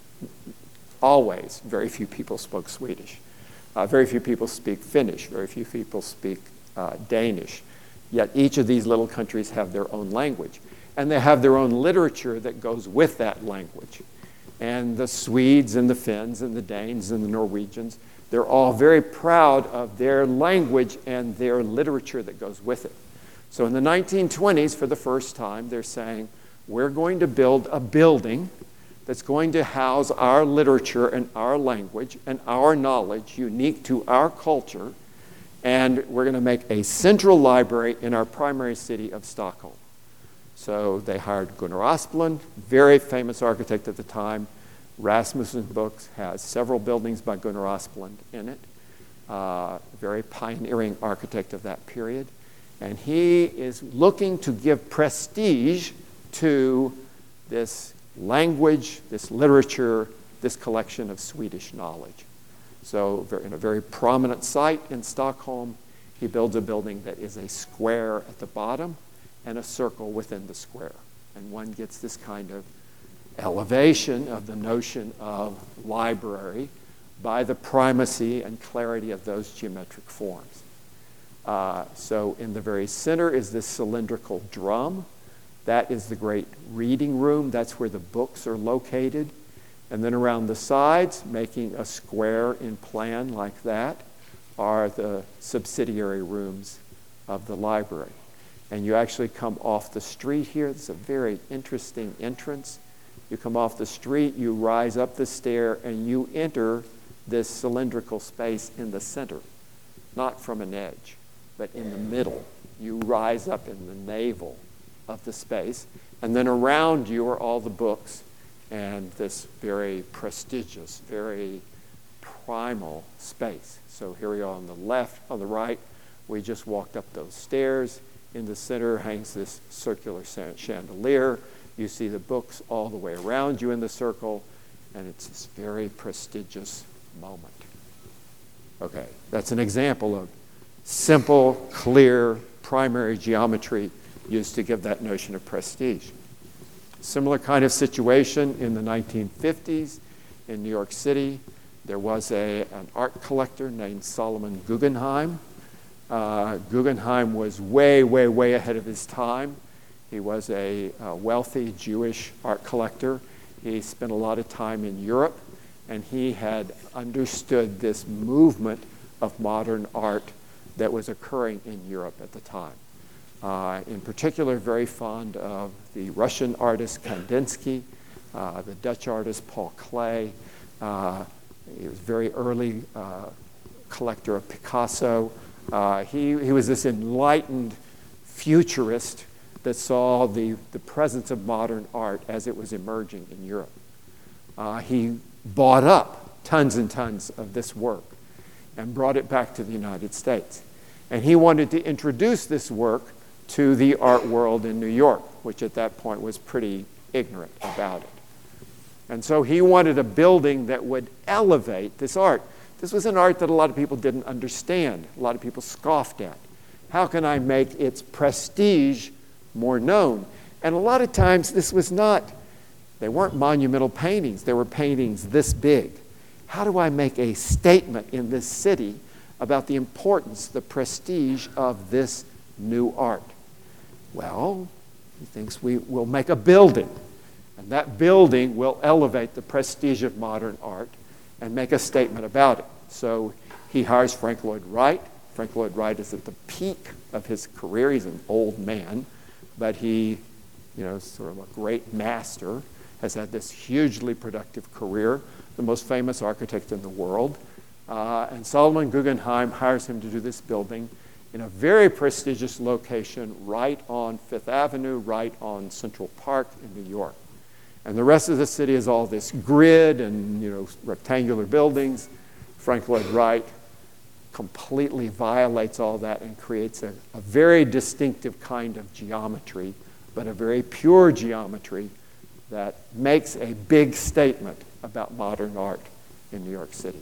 Speaker 1: Always, very few people spoke Swedish. Uh, very few people speak Finnish. Very few people speak uh, Danish. Yet each of these little countries have their own language. And they have their own literature that goes with that language. And the Swedes and the Finns and the Danes and the Norwegians, they're all very proud of their language and their literature that goes with it. So in the nineteen twenties, for the first time, they're saying, we're going to build a building that's going to house our literature and our language and our knowledge unique to our culture. And we're going to make a central library in our primary city of Stockholm. So they hired Gunnar Asplund, very famous architect at the time. Rasmussen's books has several buildings by Gunnar Asplund in it. Uh, very pioneering architect of that period. And he is looking to give prestige to this language, this literature, this collection of Swedish knowledge. So in a very prominent site in Stockholm, he builds a building that is a square at the bottom and a circle within the square. And one gets this kind of elevation of the notion of library by the primacy and clarity of those geometric forms. Uh, so in the very center is this cylindrical drum. That is the great reading room. That's where the books are located. And then around the sides, making a square in plan like that, are the subsidiary rooms of the library. And you actually come off the street here. It's a very interesting entrance. You come off the street, you rise up the stair, and you enter this cylindrical space in the center, not from an edge, but in the middle. You rise up in the navel of the space, and then around you are all the books and this very prestigious, very primal space. So here we are on the left, on the right, we just walked up those stairs. In the center hangs this circular chandelier. You see the books all the way around you in the circle, and it's this very prestigious moment. Okay, that's an example of simple, clear, primary geometry used to give that notion of prestige. Similar kind of situation in the nineteen fifties in New York City. There was a, an art collector named Solomon Guggenheim. Uh, Guggenheim was way, way, way ahead of his time. He was a, a wealthy Jewish art collector. He spent a lot of time in Europe, and he had understood this movement of modern art that was occurring in Europe at the time. Uh, in particular, very fond of the Russian artist Kandinsky, uh, the Dutch artist Paul Klee. Uh, he was a very early uh, collector of Picasso. Uh, he, he was this enlightened futurist that saw the, the presence of modern art as it was emerging in Europe. Uh, he bought up tons and tons of this work and brought it back to the United States. And he wanted to introduce this work to the art world in New York, which at that point was pretty ignorant about it. And so he wanted a building that would elevate this art. This was an art that a lot of people didn't understand. A lot of people scoffed at. How can I make its prestige more known? And a lot of times this was not, they weren't monumental paintings. They were paintings this big. How do I make a statement in this city about the importance, the prestige of this new art? Well, he thinks we will make a building, and that building will elevate the prestige of modern art and make a statement about it. So he hires Frank Lloyd Wright. Frank Lloyd Wright is at the peak of his career. He's an old man, but he, you know, is sort of a great master, has had this hugely productive career, the most famous architect in the world. Uh, and Solomon Guggenheim hires him to do this building in a very prestigious location right on Fifth Avenue, right on Central Park in New York. And the rest of the city is all this grid and, you know, rectangular buildings. Frank Lloyd Wright completely violates all that and creates a, a very distinctive kind of geometry, but a very pure geometry that makes a big statement about modern art in New York City.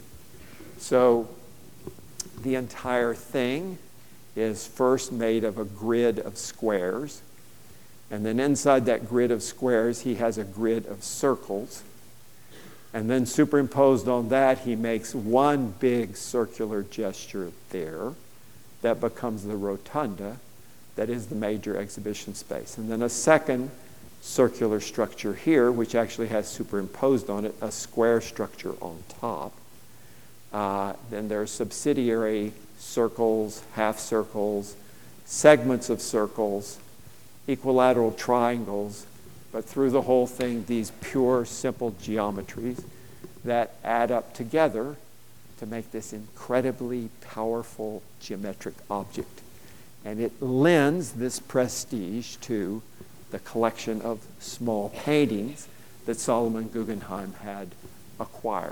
Speaker 1: So the entire thing is first made of a grid of squares, and then inside that grid of squares he has a grid of circles, and then superimposed on that he makes one big circular gesture there that becomes the rotunda that is the major exhibition space, and then a second circular structure here which actually has superimposed on it a square structure on top. Uh, then there are subsidiary circles, half circles, segments of circles, equilateral triangles, but through the whole thing, these pure, simple geometries that add up together to make this incredibly powerful geometric object. And it lends this prestige to the collection of small paintings that Solomon Guggenheim had acquired.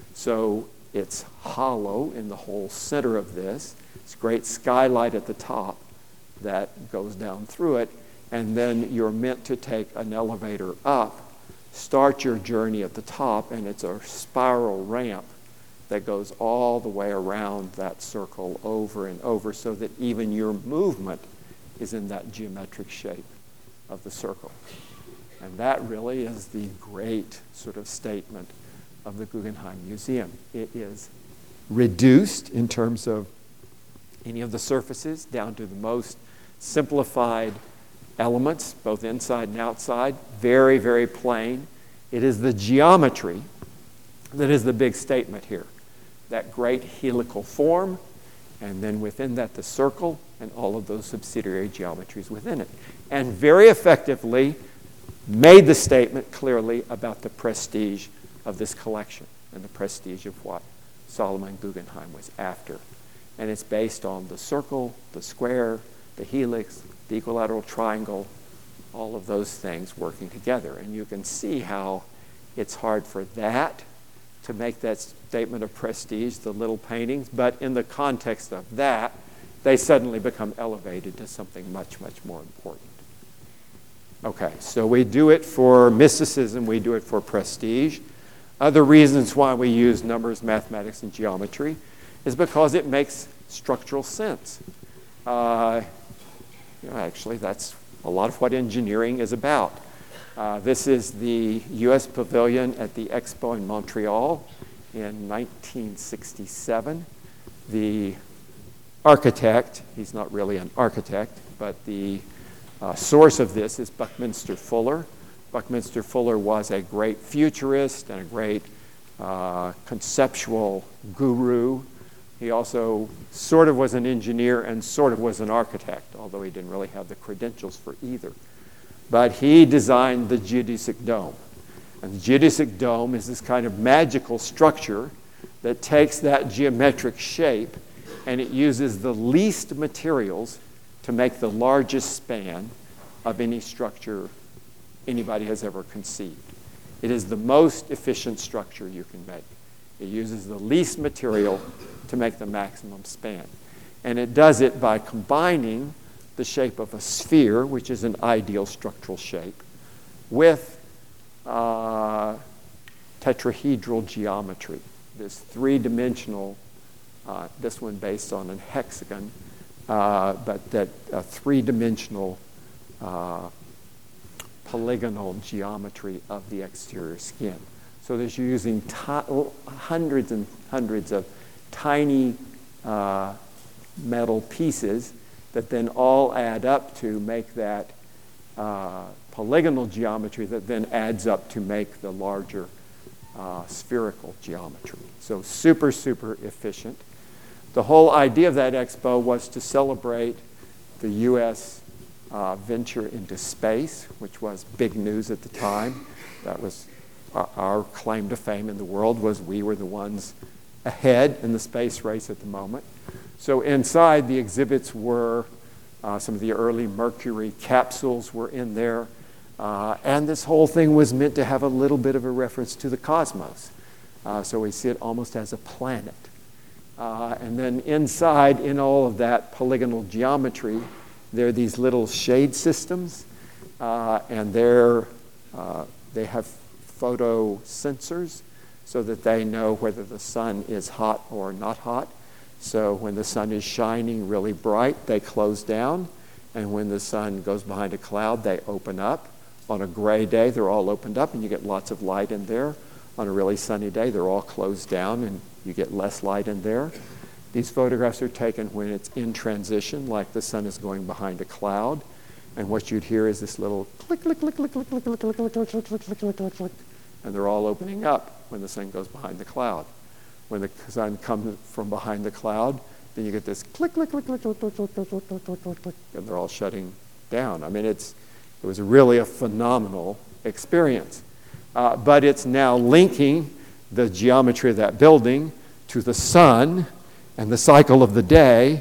Speaker 1: So it's hollow in the whole center of this. It's a great skylight at the top that goes down through it. And then you're meant to take an elevator up, start your journey at the top, and it's a spiral ramp that goes all the way around that circle over and over so that even your movement is in that geometric shape of the circle. And that really is the great sort of statement of the Guggenheim Museum. It is reduced in terms of any of the surfaces down to the most simplified elements, both inside and outside, very, very plain. It is the geometry that is the big statement here. That great helical form, and then within that the circle and all of those subsidiary geometries within it. And very effectively made the statement clearly about the prestige of this collection and the prestige of what Solomon Guggenheim was after. And it's based on the circle, the square, the helix, the equilateral triangle, all of those things working together. And you can see how it's hard for that to make that statement of prestige, the little paintings, but in the context of that, they suddenly become elevated to something much, much more important. Okay, so we do it for mysticism, we do it for prestige. Other reasons why we use numbers, mathematics, and geometry is because it makes structural sense. Uh, you know, actually, that's a lot of what engineering is about. Uh, this is the U S Pavilion at the Expo in Montreal in nineteen sixty-seven. The architect, he's not really an architect, but the uh, source of this is Buckminster Fuller. Buckminster Fuller was a great futurist and a great uh, conceptual guru. He also sort of was an engineer and sort of was an architect, although he didn't really have the credentials for either. But he designed the geodesic dome. And the geodesic dome is this kind of magical structure that takes that geometric shape and it uses the least materials to make the largest span of any structure anybody has ever conceived. It is the most efficient structure you can make. It uses the least material to make the maximum span. And it does it by combining the shape of a sphere, which is an ideal structural shape, with uh, tetrahedral geometry, this three-dimensional, uh, this one based on a hexagon, uh, but that uh, three-dimensional uh, polygonal geometry of the exterior skin. So that you're using t- hundreds and hundreds of tiny uh, metal pieces that then all add up to make that uh, polygonal geometry that then adds up to make the larger uh, spherical geometry. So super, super efficient. The whole idea of that expo was to celebrate the U S uh, venture into space, which was big news at the time. That was our, our claim to fame in the world, was we were the ones ahead in the space race at the moment. So inside, the exhibits were uh, some of the early Mercury capsules were in there. Uh, and this whole thing was meant to have a little bit of a reference to the cosmos. Uh, so we see it almost as a planet. Uh, and then inside, in all of that polygonal geometry, there are these little shade systems. Uh, and they're, uh, they have photo sensors so that they know whether the sun is hot or not hot. So when the sun is shining really bright, they close down. And when the sun goes behind a cloud, they open up. On a gray day, they're all opened up and you get lots of light in there. On a really sunny day, they're all closed down and you get less light in there. These photographs are taken when it's in transition, like the sun is going behind a cloud. And what you'd hear is this little click, click, click, click, click, click, click, click, click, click, click, click, click, click, click. And they're all opening up when the sun goes behind the cloud. When the sun comes from behind the cloud, then you get this click, click, click, click, click, click, click, click, click, click, click, click, click, and they're all shutting down. I mean, it's it was really a phenomenal experience. Uh, but it's now linking the geometry of that building to the sun and the cycle of the day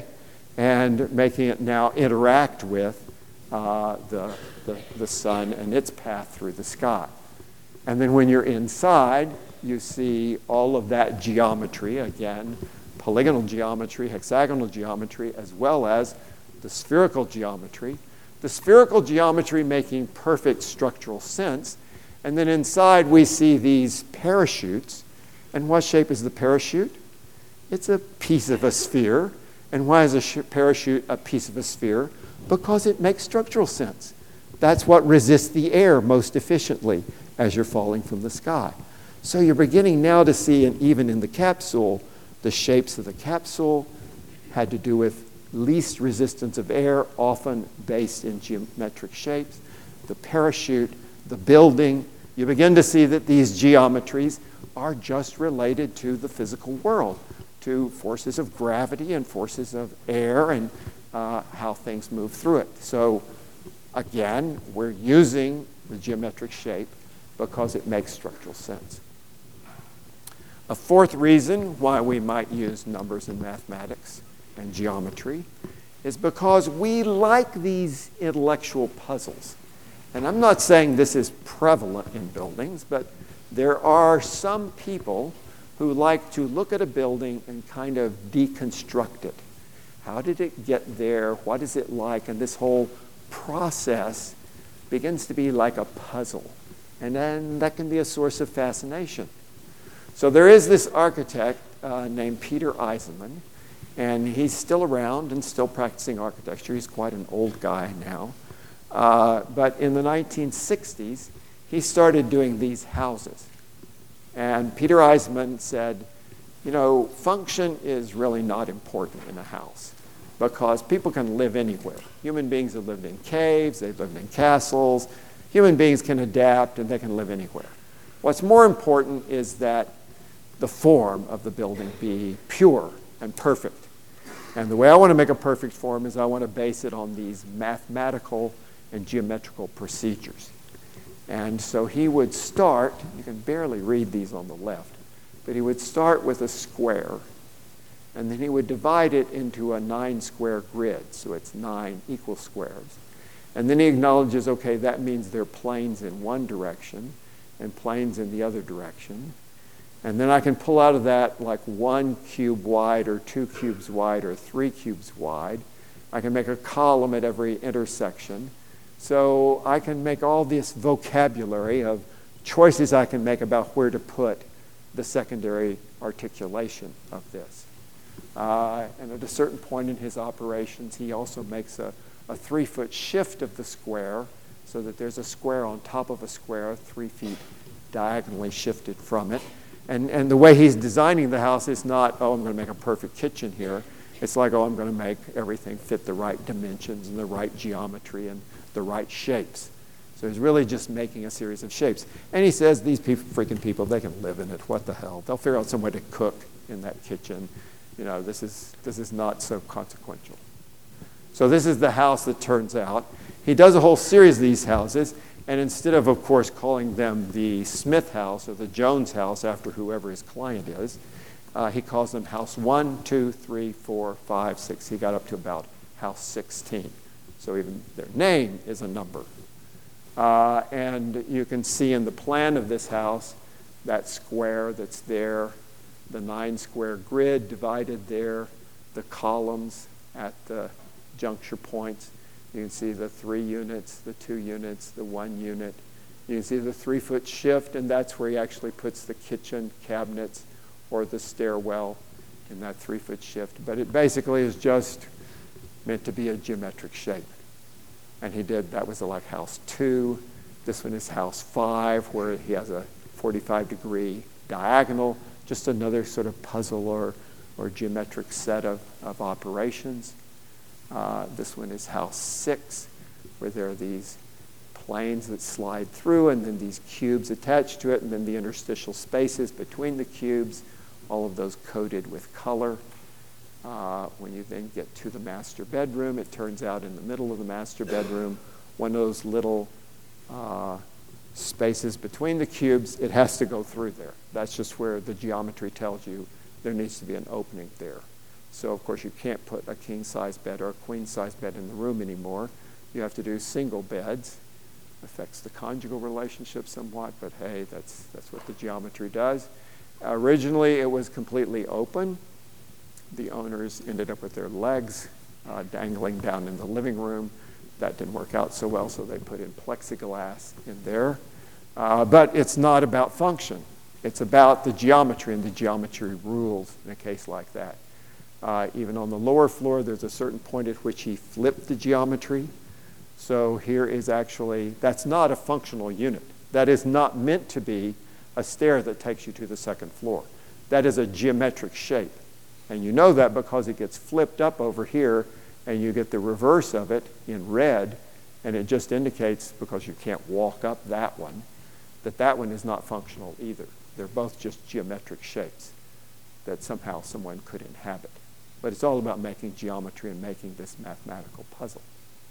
Speaker 1: and making it now interact with uh, the, the, the sun and its path through the sky. And then when you're inside, you see all of that geometry, again, polygonal geometry, hexagonal geometry, as well as the spherical geometry. The spherical geometry making perfect structural sense. And then inside we see these parachutes. And what shape is the parachute? It's a piece of a sphere. And why is a sh- parachute a piece of a sphere? Because it makes structural sense. That's what resists the air most efficiently as you're falling from the sky.
Speaker 2: So you're beginning now to see, and even in the capsule, the shapes of the capsule had to do with least resistance of air, often based in geometric shapes. The parachute, the building, you begin to see that these geometries are just related to the physical world, to forces of gravity and forces of air and uh, how things move through it. So again, we're using the geometric shape because it makes structural sense. A fourth reason why we might use numbers in mathematics and geometry is because we like these intellectual puzzles. And I'm not saying this is prevalent in buildings, but there are some people who like to look at a building and kind of deconstruct it. How did it get there? What is it like? And this whole process begins to be like a puzzle. And then that can be a source of fascination. So there is this architect uh, named Peter Eisenman, and he's still around and still practicing architecture. He's quite an old guy now. Uh, but in the nineteen sixties, he started doing these houses. And Peter Eisenman said, you know, function is really not important in a house because people can live anywhere. Human beings have lived in caves, they've lived in castles. Human beings can adapt and they can live anywhere. What's more important is that the form of the building be pure and perfect. And the way I want to make a perfect form is I want to base it on these mathematical and geometrical procedures. And so he would start, you can barely read these on the left, but he would start with a square, and then he would divide it into a nine square grid, so it's nine equal squares. And then he acknowledges, okay, that means there are planes in one direction and planes in the other direction. And then I can pull out of that like one cube wide or two cubes wide or three cubes wide. I can make a column at every intersection. So I can make all this vocabulary of choices I can make about where to put the secondary articulation of this. Uh, and at a certain point in his operations, he also makes a, a three-foot shift of the square so that there's a square on top of a square, three feet diagonally shifted from it. And, and the way he's designing the house is not, oh, I'm going to make a perfect kitchen here. It's like, oh, I'm going to make everything fit the right dimensions and the right geometry and the right shapes. So he's really just making a series of shapes. And he says, these people, freaking people, they can live in it. What the hell? They'll figure out some way to cook in that kitchen. You know, this is, this is not so consequential. So this is the house that turns out. He does a whole series of these houses. And instead of, of course, calling them the Smith house or the Jones house after whoever his client is, uh, he calls them house one, two, three, four, five, six. He got up to about house sixteen. So even their name is a number. Uh, and you can see in the plan of this house that square that's there, the nine square grid divided there, the columns at the juncture points. You can see the three units, the two units, the one unit. You can see the three-foot shift, and that's where he actually puts the kitchen cabinets or the stairwell in that three-foot shift. But it basically is just meant to be a geometric shape. And he did, that was like house two. This one is house five, where he has a forty-five degree diagonal, just another sort of puzzle or, or geometric set of, of operations. Uh, this one is house six, where there are these planes that slide through and then these cubes attached to it, and then the interstitial spaces between the cubes, all of those coated with color. Uh, when you then get to the master bedroom, it turns out in the middle of the master bedroom, one of those little uh, spaces between the cubes, it has to go through there. That's just where the geometry tells you there needs to be an opening there. So, of course, you can't put a king-size bed or a queen-size bed in the room anymore. You have to do single beds. Affects the conjugal relationship somewhat, but hey, that's, that's what the geometry does. Originally, it was completely open. The owners ended up with their legs uh, dangling down in the living room. That didn't work out so well, so they put in plexiglass in there. Uh, but it's not about function. It's about the geometry and the geometry rules in a case like that. Uh, even on the lower floor, there's a certain point at which he flipped the geometry. So here is actually, that's not a functional unit. That is not meant to be a stair that takes you to the second floor. That is a geometric shape. And you know that because it gets flipped up over here, and you get the reverse of it in red, and it just indicates, because you can't walk up that one, that that one is not functional either. They're both just geometric shapes that somehow someone could inhabit. But it's all about making geometry and making this mathematical puzzle.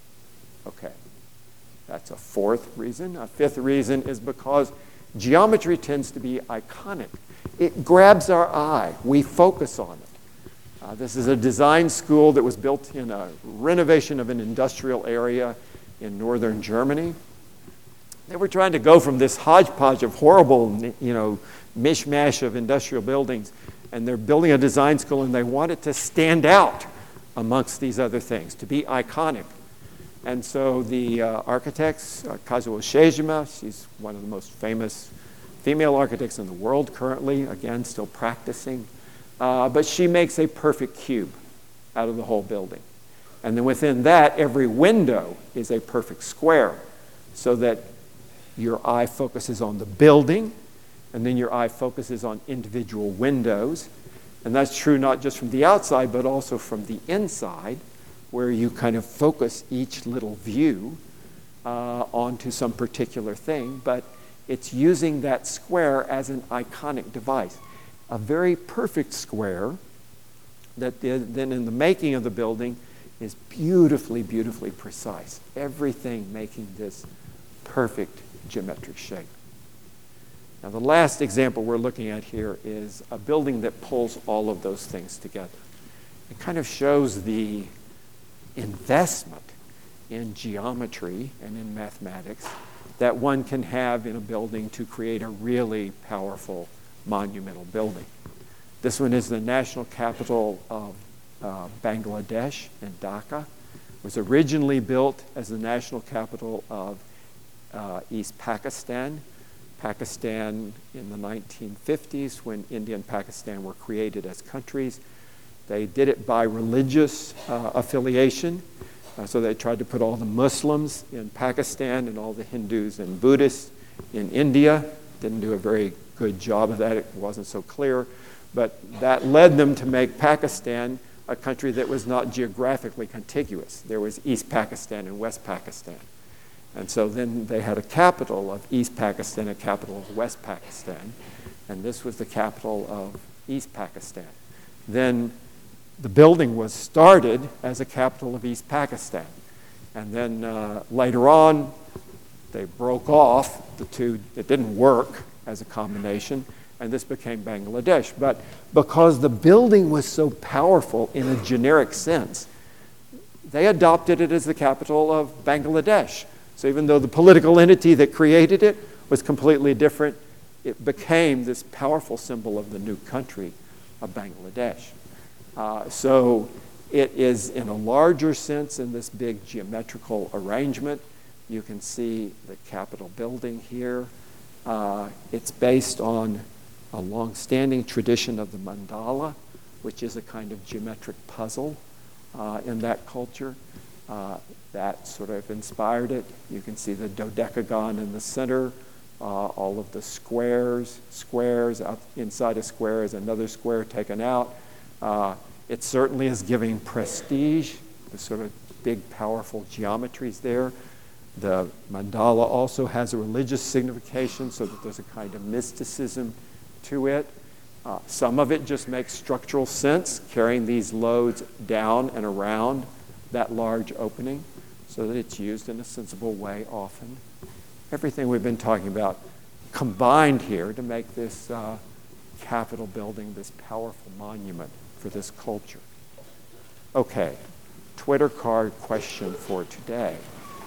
Speaker 2: Okay, that's a fourth reason. A fifth reason is because geometry tends to be iconic. It grabs our eye. We focus on it. Uh, this is a design school that was built in a renovation of an industrial area in northern Germany. They were trying to go from this hodgepodge of horrible, you know, mishmash of industrial buildings, and they're building a design school, and they want it to stand out amongst these other things, to be iconic. And so the uh, architects, uh, Kazuo Shiejima, she's one of the most famous female architects in the world currently, again, still practicing. Uh, but she makes a perfect cube out of the whole building. And then within that, every window is a perfect square, so that your eye focuses on the building, and then your eye focuses on individual windows. And that's true not just from the outside, but also from the inside, where you kind of focus each little view uh, onto some particular thing. But it's using that square as an iconic device. A very perfect square that then in the making of the building is beautifully, beautifully precise. Everything making this perfect geometric shape. Now, the last example we're looking at here is a building that pulls all of those things together. It kind of shows the investment in geometry and in mathematics that one can have in a building to create a really powerful monumental building. This one is the national capital of uh, Bangladesh in Dhaka. It was originally built as the national capital of uh, East Pakistan. Pakistan in the nineteen fifties, when India and Pakistan were created as countries. They did it by religious uh, affiliation. Uh, so they tried to put all the Muslims in Pakistan and all the Hindus and Buddhists in India. Didn't do a very good job of that. It wasn't so clear. But that led them to make Pakistan a country that was not geographically contiguous. There was East Pakistan and West Pakistan. And so then they had a capital of East Pakistan, a capital of West Pakistan. And this was the capital of East Pakistan. Then the building was started as a capital of East Pakistan. And then uh, later on, they broke off the two. It didn't work as a combination, and this became Bangladesh. But because the building was so powerful in a generic sense, they adopted it as the capital of Bangladesh. So even though the political entity that created it was completely different, it became this powerful symbol of the new country of Bangladesh. Uh, so it is in a larger sense in this big geometrical arrangement. You can see the Capitol building here. Uh, it's based on a long-standing tradition of the mandala, which is a kind of geometric puzzle uh, in that culture. Uh, that sort of inspired it. You can see the dodecagon in the center, uh, all of the squares, squares, out inside a square is another square taken out. Uh, it certainly is giving prestige, the sort of big, powerful geometries there. The mandala also has a religious signification, so that there's a kind of mysticism to it. Uh, some of it just makes structural sense, carrying these loads down and around that large opening, so that it's used in a sensible way often. Everything we've been talking about combined here to make this uh, Capitol building this powerful monument for this culture. Okay, Twitter card question for today.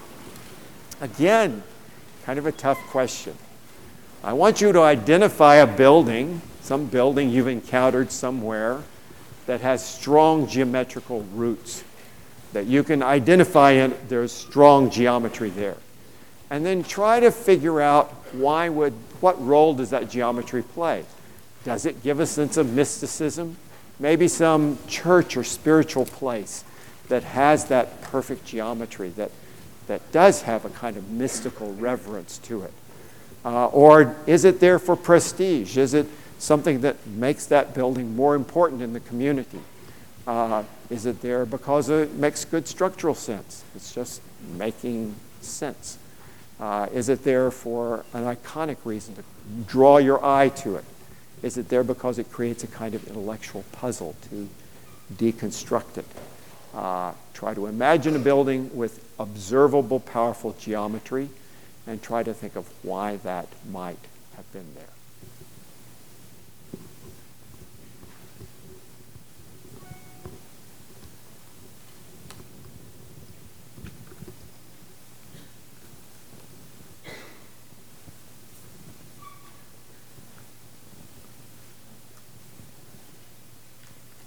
Speaker 2: Again, kind of a tough question. I want you to identify a building, some building you've encountered somewhere that has strong geometrical roots, that you can identify in, there's strong geometry there. And then try to figure out why would, what role does that geometry play? Does it give a sense of mysticism? Maybe some church or spiritual place that has that perfect geometry, that, that does have a kind of mystical reverence to it. Uh, or is it there for prestige? Is it something that makes that building more important in the community? Uh, is it there because it makes good structural sense? It's just making sense. Uh, is it there for an iconic reason to draw your eye to it? Is it there because it creates a kind of intellectual puzzle to deconstruct it? Uh, try to imagine a building with observable, powerful geometry and try to think of why that might have been there.